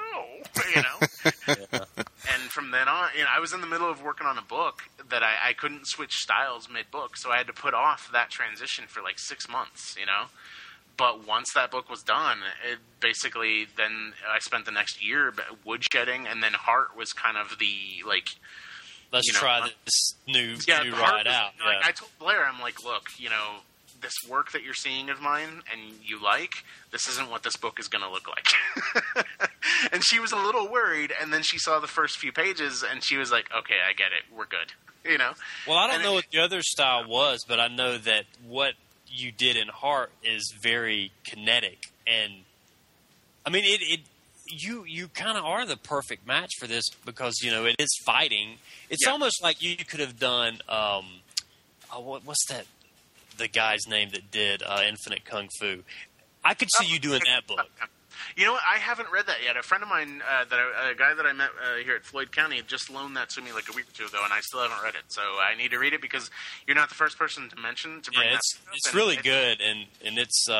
know, And from then on, I was in the middle of working on a book that I couldn't switch styles mid-book, so I had to put off that transition for like 6 months, But once that book was done, it basically then I spent the next year woodshedding, and then Heart was kind of the like. Let's try this new ride out. Like, I told Blair, I'm like, look, this work that you're seeing of mine and you like, this isn't what this book is going to look like. And she was a little worried, and then she saw the first few pages, and she was like, okay, I get it, we're good. Well, I don't know what the other style was, but I know that what you did in Heart is very kinetic, and I mean you kind of are the perfect match for this because it is fighting. It's almost like you could have done what's that, the guy's name that did Infinite Kung Fu. I could see you doing that book. You know what? I haven't read that yet. A friend of mine, a guy that I met here at Floyd County, just loaned that to me like a week or two ago, and I still haven't read it. So I need to read it because you're not the first person to mention to bring that up. It's really good, and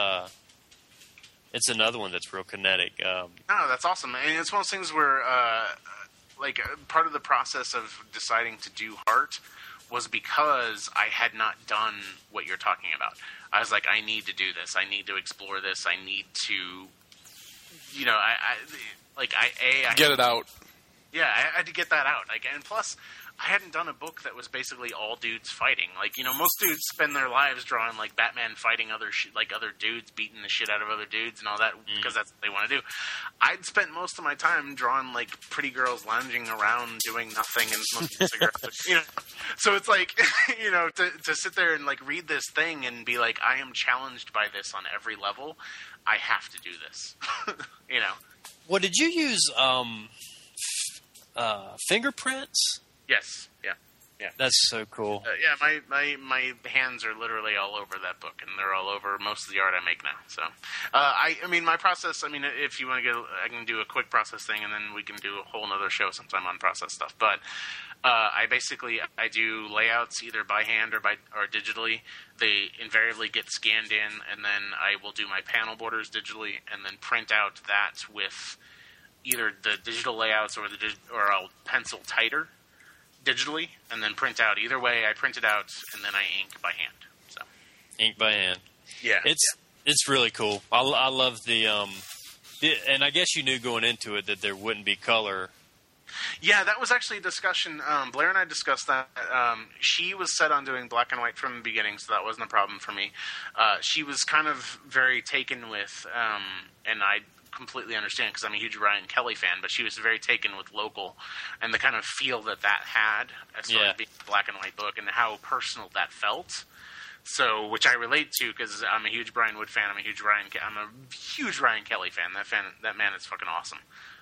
it's another one that's real kinetic. No, that's awesome. And it's one of those things where, part of the process of deciding to do Heart was because I had not done what you're talking about. I was like, I need to do this. I need to explore this. I need to, get it out. Yeah, I had to get that out. And plus, I hadn't done a book that was basically all dudes fighting. Most dudes spend their lives drawing like Batman fighting other dudes, beating the shit out of other dudes and all that because that's what they want to do. I'd spent most of my time drawing like pretty girls lounging around doing nothing and smoking cigarettes. So it's like, to sit there and like read this thing and be like, I am challenged by this on every level. I have to do this. What did you use? Fingerprints? Yes. Yeah. That's so cool. Yeah, my hands are literally all over that book, and they're all over most of the art I make now. So, I mean, my process. I mean, if you want to go, I can do a quick process thing, and then we can do a whole nother show sometime on process stuff. But I do layouts either by hand or digitally. They invariably get scanned in, and then I will do my panel borders digitally, and then print out that with either the digital layouts or I'll pencil tighter digitally, and then print out. Either way, I print it out, and then I ink by hand. So ink by hand. Yeah, it's really cool. I love and I guess you knew going into it that there wouldn't be color. Yeah, that was actually a discussion. Blair and I discussed that. She was set on doing black and white from the beginning, so that wasn't a problem for me. She was kind of very taken with, and I completely understand because I'm a huge Ryan Kelly fan, but she was very taken with local and the kind of feel that had as far as being a black and white book and how personal that felt. So, which I relate to because I'm a huge Brian Wood fan. I'm a huge Ryan Kelly fan. That man is fucking awesome.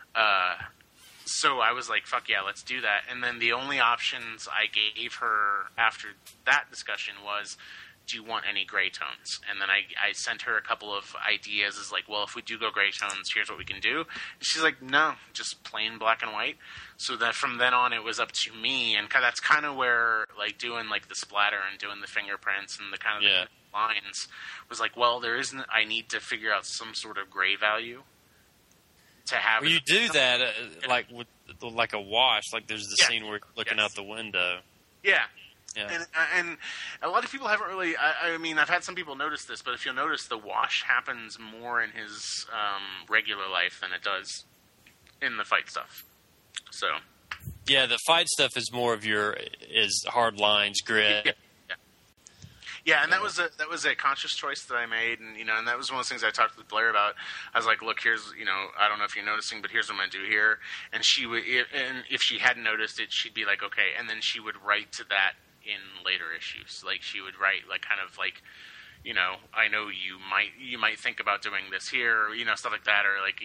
So I was like, fuck yeah, let's do that. And then the only options I gave her after that discussion was, do you want any gray tones? And then I sent her a couple of ideas as like, well, if we do go gray tones, here's what we can do. And she's like, no, just plain black and white. So that from then on, it was up to me. And that's kind of where like doing like the splatter and doing the fingerprints and the kind of the lines was like, well, I need to figure out some sort of gray value to have. Well, you do that like with like a wash, like there's the scene where you're looking out the window. Yeah. Yeah. And a lot of people haven't really. I mean, I've had some people notice this, but if you'll notice, the wash happens more in his regular life than it does in the fight stuff. So, yeah, the fight stuff is more of is hard lines, grit. Yeah, and that was a conscious choice that I made, and and that was one of those things I talked with Blair about. I was like, look, here's I don't know if you're noticing, but here's what I'm gonna do here. And she would, and if she hadn't noticed it, she'd be like, okay, and then she would write to that in later issues. Like she would write like kind of like, I know you might think about doing this here, or, stuff like that, or like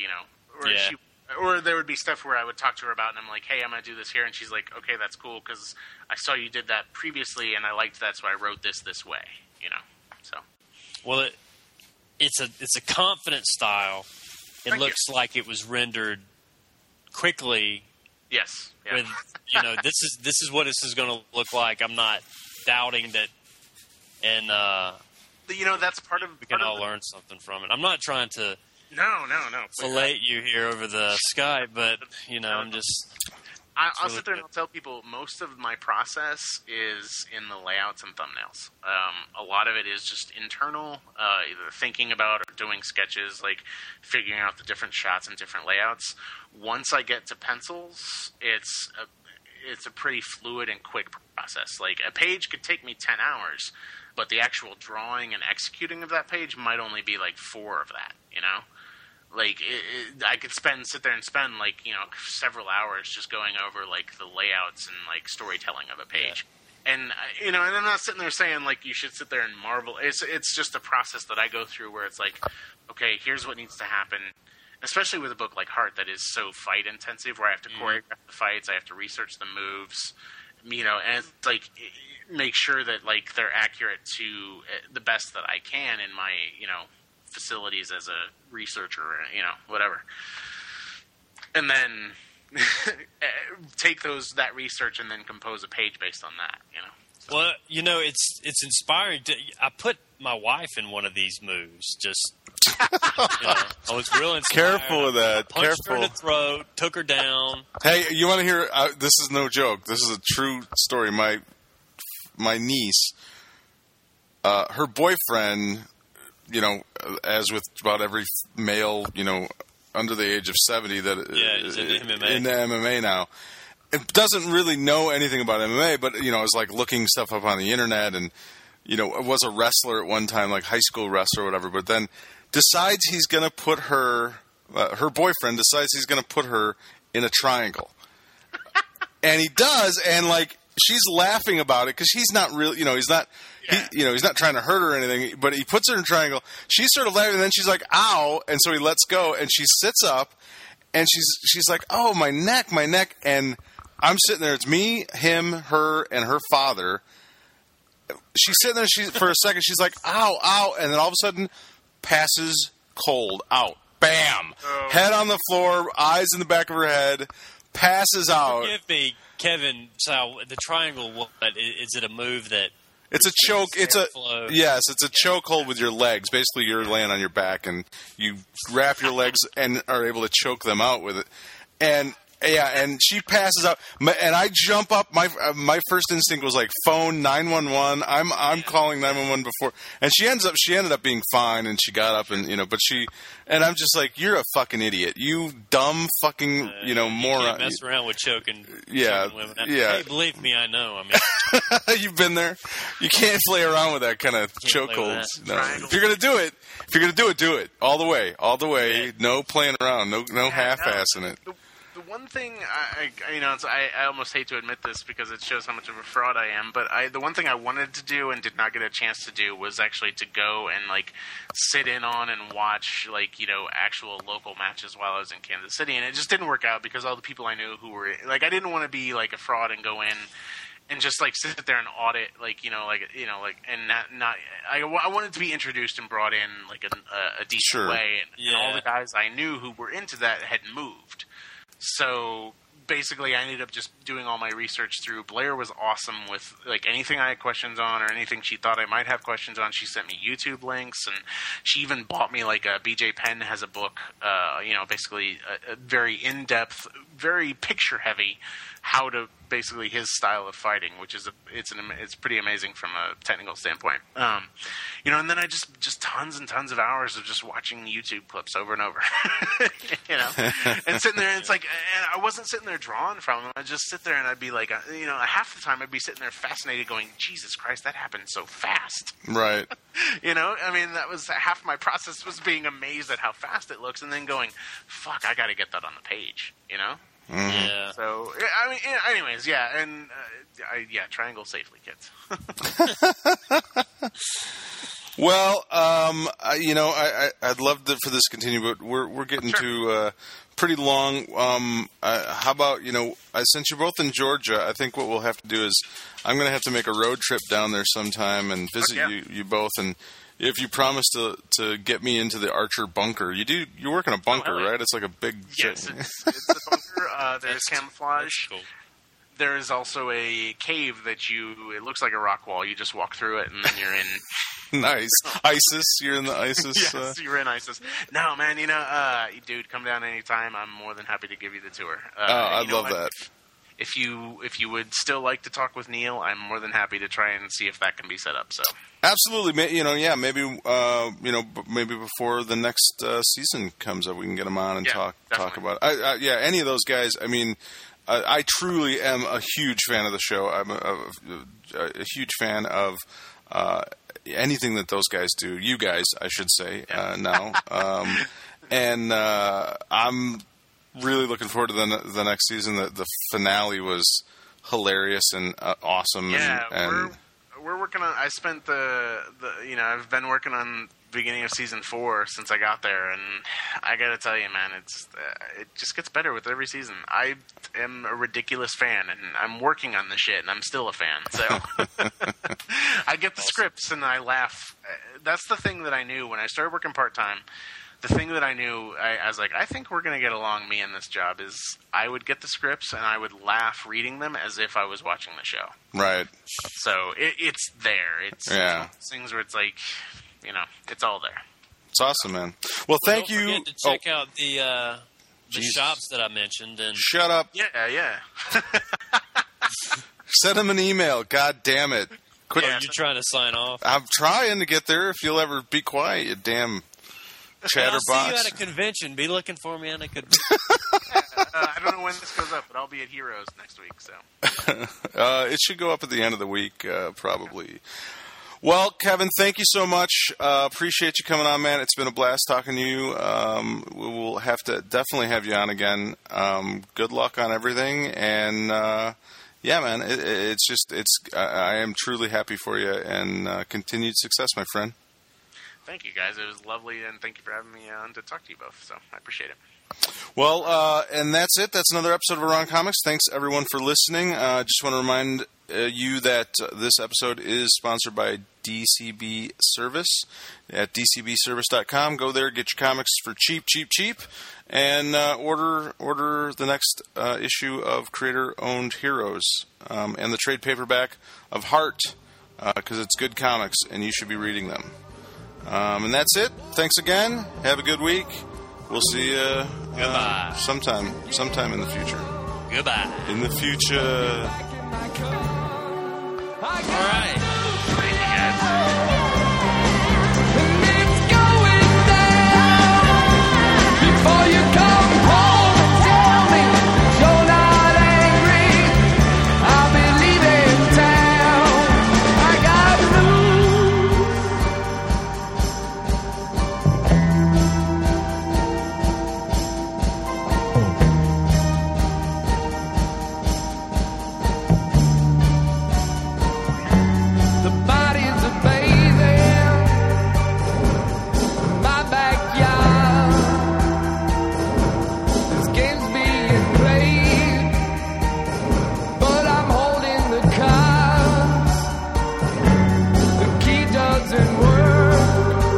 or there would be stuff where I would talk to her about, and I'm like, hey, I'm gonna do this here, and she's like, okay, that's cool because I saw you did that previously, and I liked that, so I wrote this way, So, well, it's a confident style. It looks like it was rendered quickly. Yes. Yeah. With this is what this is going to look like. I'm not doubting that, and that's part of. We can all learn something from it. I'm not trying to. No. Fillet you here over the Skype, but I'm just. I'll sit there and I'll tell people most of my process is in the layouts and thumbnails. A lot of it is just internal, either thinking about or doing sketches, like figuring out the different shots and different layouts. Once I get to pencils, it's a pretty fluid and quick process. Like a page could take me 10 hours, but the actual drawing and executing of that page might only be like 4 of that, Like I could sit there and spend like several hours just going over like the layouts and like storytelling of a page, and and I'm not sitting there saying like you should sit there and marvel. It's just a process that I go through where it's like, okay, here's what needs to happen. Especially with a book like Heart that is so fight intensive, where I have to choreograph the fights, I have to research the moves, and it's like make sure that like they're accurate to the best that I can in my facilities as a researcher, whatever, and then take that research and then compose a page based on that. So. Well, it's inspiring. I put my wife in one of these moves. Just I was real inspired. Careful with that. Punched her in the throat, took her down. Hey, you want to hear? This is no joke. This is a true story. My niece, her boyfriend. As with about every male, under the age of 70 that is into MMA now, it doesn't really know anything about MMA, but is like looking stuff up on the internet, and was a wrestler at one time, like high school wrestler or whatever. But then decides he's going to put her boyfriend decides he's going to put her in a triangle, and he does, and like she's laughing about it because he's not really, he's not. He's not trying to hurt her or anything, but he puts her in a triangle. She's sort of laughing, and then she's like, ow, and so he lets go, and she sits up, And she's like, "Oh, my neck," and I'm sitting there. It's me, him, her, and her father. She's sitting there. For a second, she's like, "Ow, ow," and then all of a sudden, passes cold out. Bam! Head on the floor, eyes in the back of her head, passes out. Forgive me, Kevin. So the triangle, what is it? A move that it's a choke. It's a flow? Yes, it's a chokehold with your legs. Basically, you're laying on your back, and you wrap your legs and are able to choke them out with it. And and she passes out, and I jump up. My first instinct was like, phone 911. I'm calling 911 before, and she ended up being fine, and she got up, and and I'm just like, you're a fucking idiot, you dumb fucking moron. You can't mess around with choking women. Hey, believe me, I know. I mean, you've been there. You can't play around with that kind of chokeholds. No. If you're gonna do it, do it all the way. Yeah. No playing around. No half-assing it. The one thing I almost hate to admit this because it shows how much of a fraud I am, but the one thing I wanted to do and did not get a chance to do was actually to go and sit in on and watch actual local matches while I was in Kansas City, and it just didn't work out because all the people I knew who were I didn't want to be a fraud and go in and just sit there and audit and not I wanted to be introduced and brought in a decent way, and all the guys I knew who were into that had moved. So basically, I ended up just doing all my research through. Blair was awesome with anything I had questions on or anything she thought I might have questions on. She sent me YouTube links, and she even bought me a BJ Penn has a book, basically a very in-depth, very picture-heavy, how to basically his style of fighting, which is it's pretty amazing from a technical standpoint. And then I just tons and tons of hours of just watching YouTube clips over and over, and sitting there, and it's and I wasn't sitting there drawn from them. I'd just sit there and I'd be half the time I'd be sitting there fascinated going, Jesus Christ, that happened so fast. Right. That was half my process, was being amazed at how fast it looks and then going, fuck, I got to get that on the page, Mm-hmm. Yeah. So, anyways, yeah, and triangle safely, kids. Well, I'd love for this to continue, but we're getting to pretty long. How about since you're both in Georgia, I think what we'll have to do is I'm going to have to make a road trip down there sometime and visit you both. And if you promise to get me into the Archer bunker, you work in a bunker, right? It's like a big. Yes, it's a bunker. There's camouflage. Cool. There is also a cave that it looks like a rock wall. You just walk through it, and then you're in. Nice. ISIS. You're in the ISIS. Yes, you're in ISIS. No, man, dude, come down anytime. I'm more than happy to give you the tour. I'd love that. If you would still like to talk with Neil, I'm more than happy to try and see if that can be set up. So absolutely, maybe maybe before the next season comes up, we can get him on and talk about it. Any of those guys. I mean, I truly am a huge fan of the show. I'm a huge fan of anything that those guys do. You guys, I should say now, and I'm really looking forward to the next season. The finale was hilarious and awesome. Yeah, and we're working on. I spent I've been working on the beginning of season 4 since I got there, and I got to tell you, man, it just gets better with every season. I am a ridiculous fan, and I'm working on the shit, and I'm still a fan. So I get the scripts and I laugh. That's the thing that I knew when I started working part-time. The thing that I knew, I was like, I think we're going to get along, me and this job, is I would get the scripts and I would laugh reading them as if I was watching the show. Right. So it's there. It's one of those things where it's it's all there. It's awesome, man. Well, thank Don't you. Forget to check out the shops that I mentioned. And shut up. Yeah. Send him an email. God damn it. Quit. You're trying to sign off? I'm trying to get there. If you'll ever be quiet, you damn chatterbox. I'll see you at a convention. Be looking for me at a convention. I don't know when this goes up, but I'll be at Heroes next week. So it should go up at the end of the week, probably. Well, Kevin, thank you so much. Appreciate you coming on, man. It's been a blast talking to you. We will have to definitely have you on again. Good luck on everything, and man, I am truly happy for you, and continued success, my friend. Thank you, guys. It was lovely, and thank you for having me on to talk to you both. So I appreciate it. Well, and that's it. That's another episode of Around Comics. Thanks, everyone, for listening. Just want to remind you that this episode is sponsored by DCB Service at dcbservice.com. Go there, get your comics for cheap, and order the next issue of Creator-Owned Heroes and the trade paperback of Heart, because it's good comics, and you should be reading them. And that's it. Thanks again. Have a good week. We'll see you sometime in the future. Goodbye. In the future. All right. Before you come home and tell me you're not angry, I'll be leaving town. I got the bodies are bathing my backyard. This game's being played, but I'm holding the cards. The key doesn't work.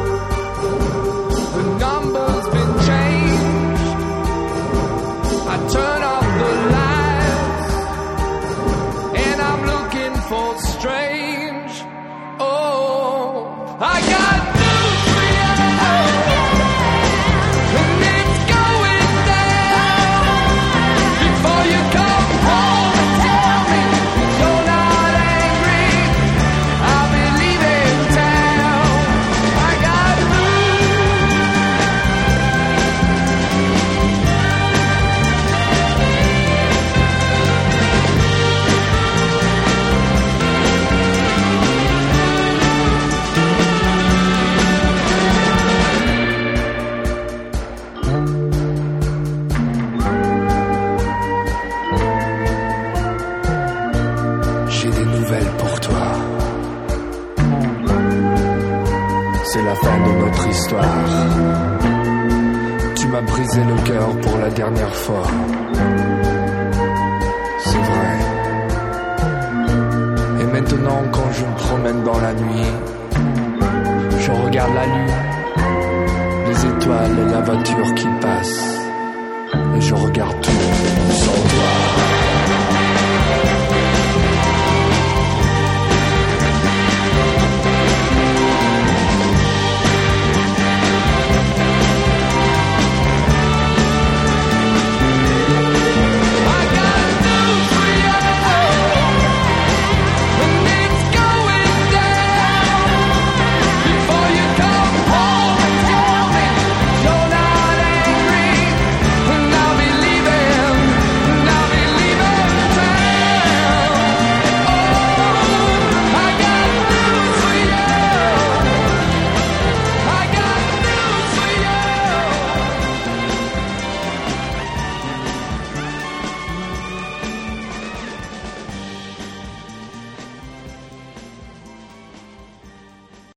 The number's been changed. I turn off the lights, and I'm looking for strange. Oh, I got news for you. And it's going down. Before you come home and tell me you're not angry, I'll be leaving town. I got J'ai des nouvelles pour toi. C'est la fin de notre histoire. Tu m'as brisé le cœur pour la dernière fois. C'est vrai. Et maintenant, quand je me promène dans la nuit, je regarde la lune, les étoiles et la voiture qui passe. Et je regarde tout sans toi.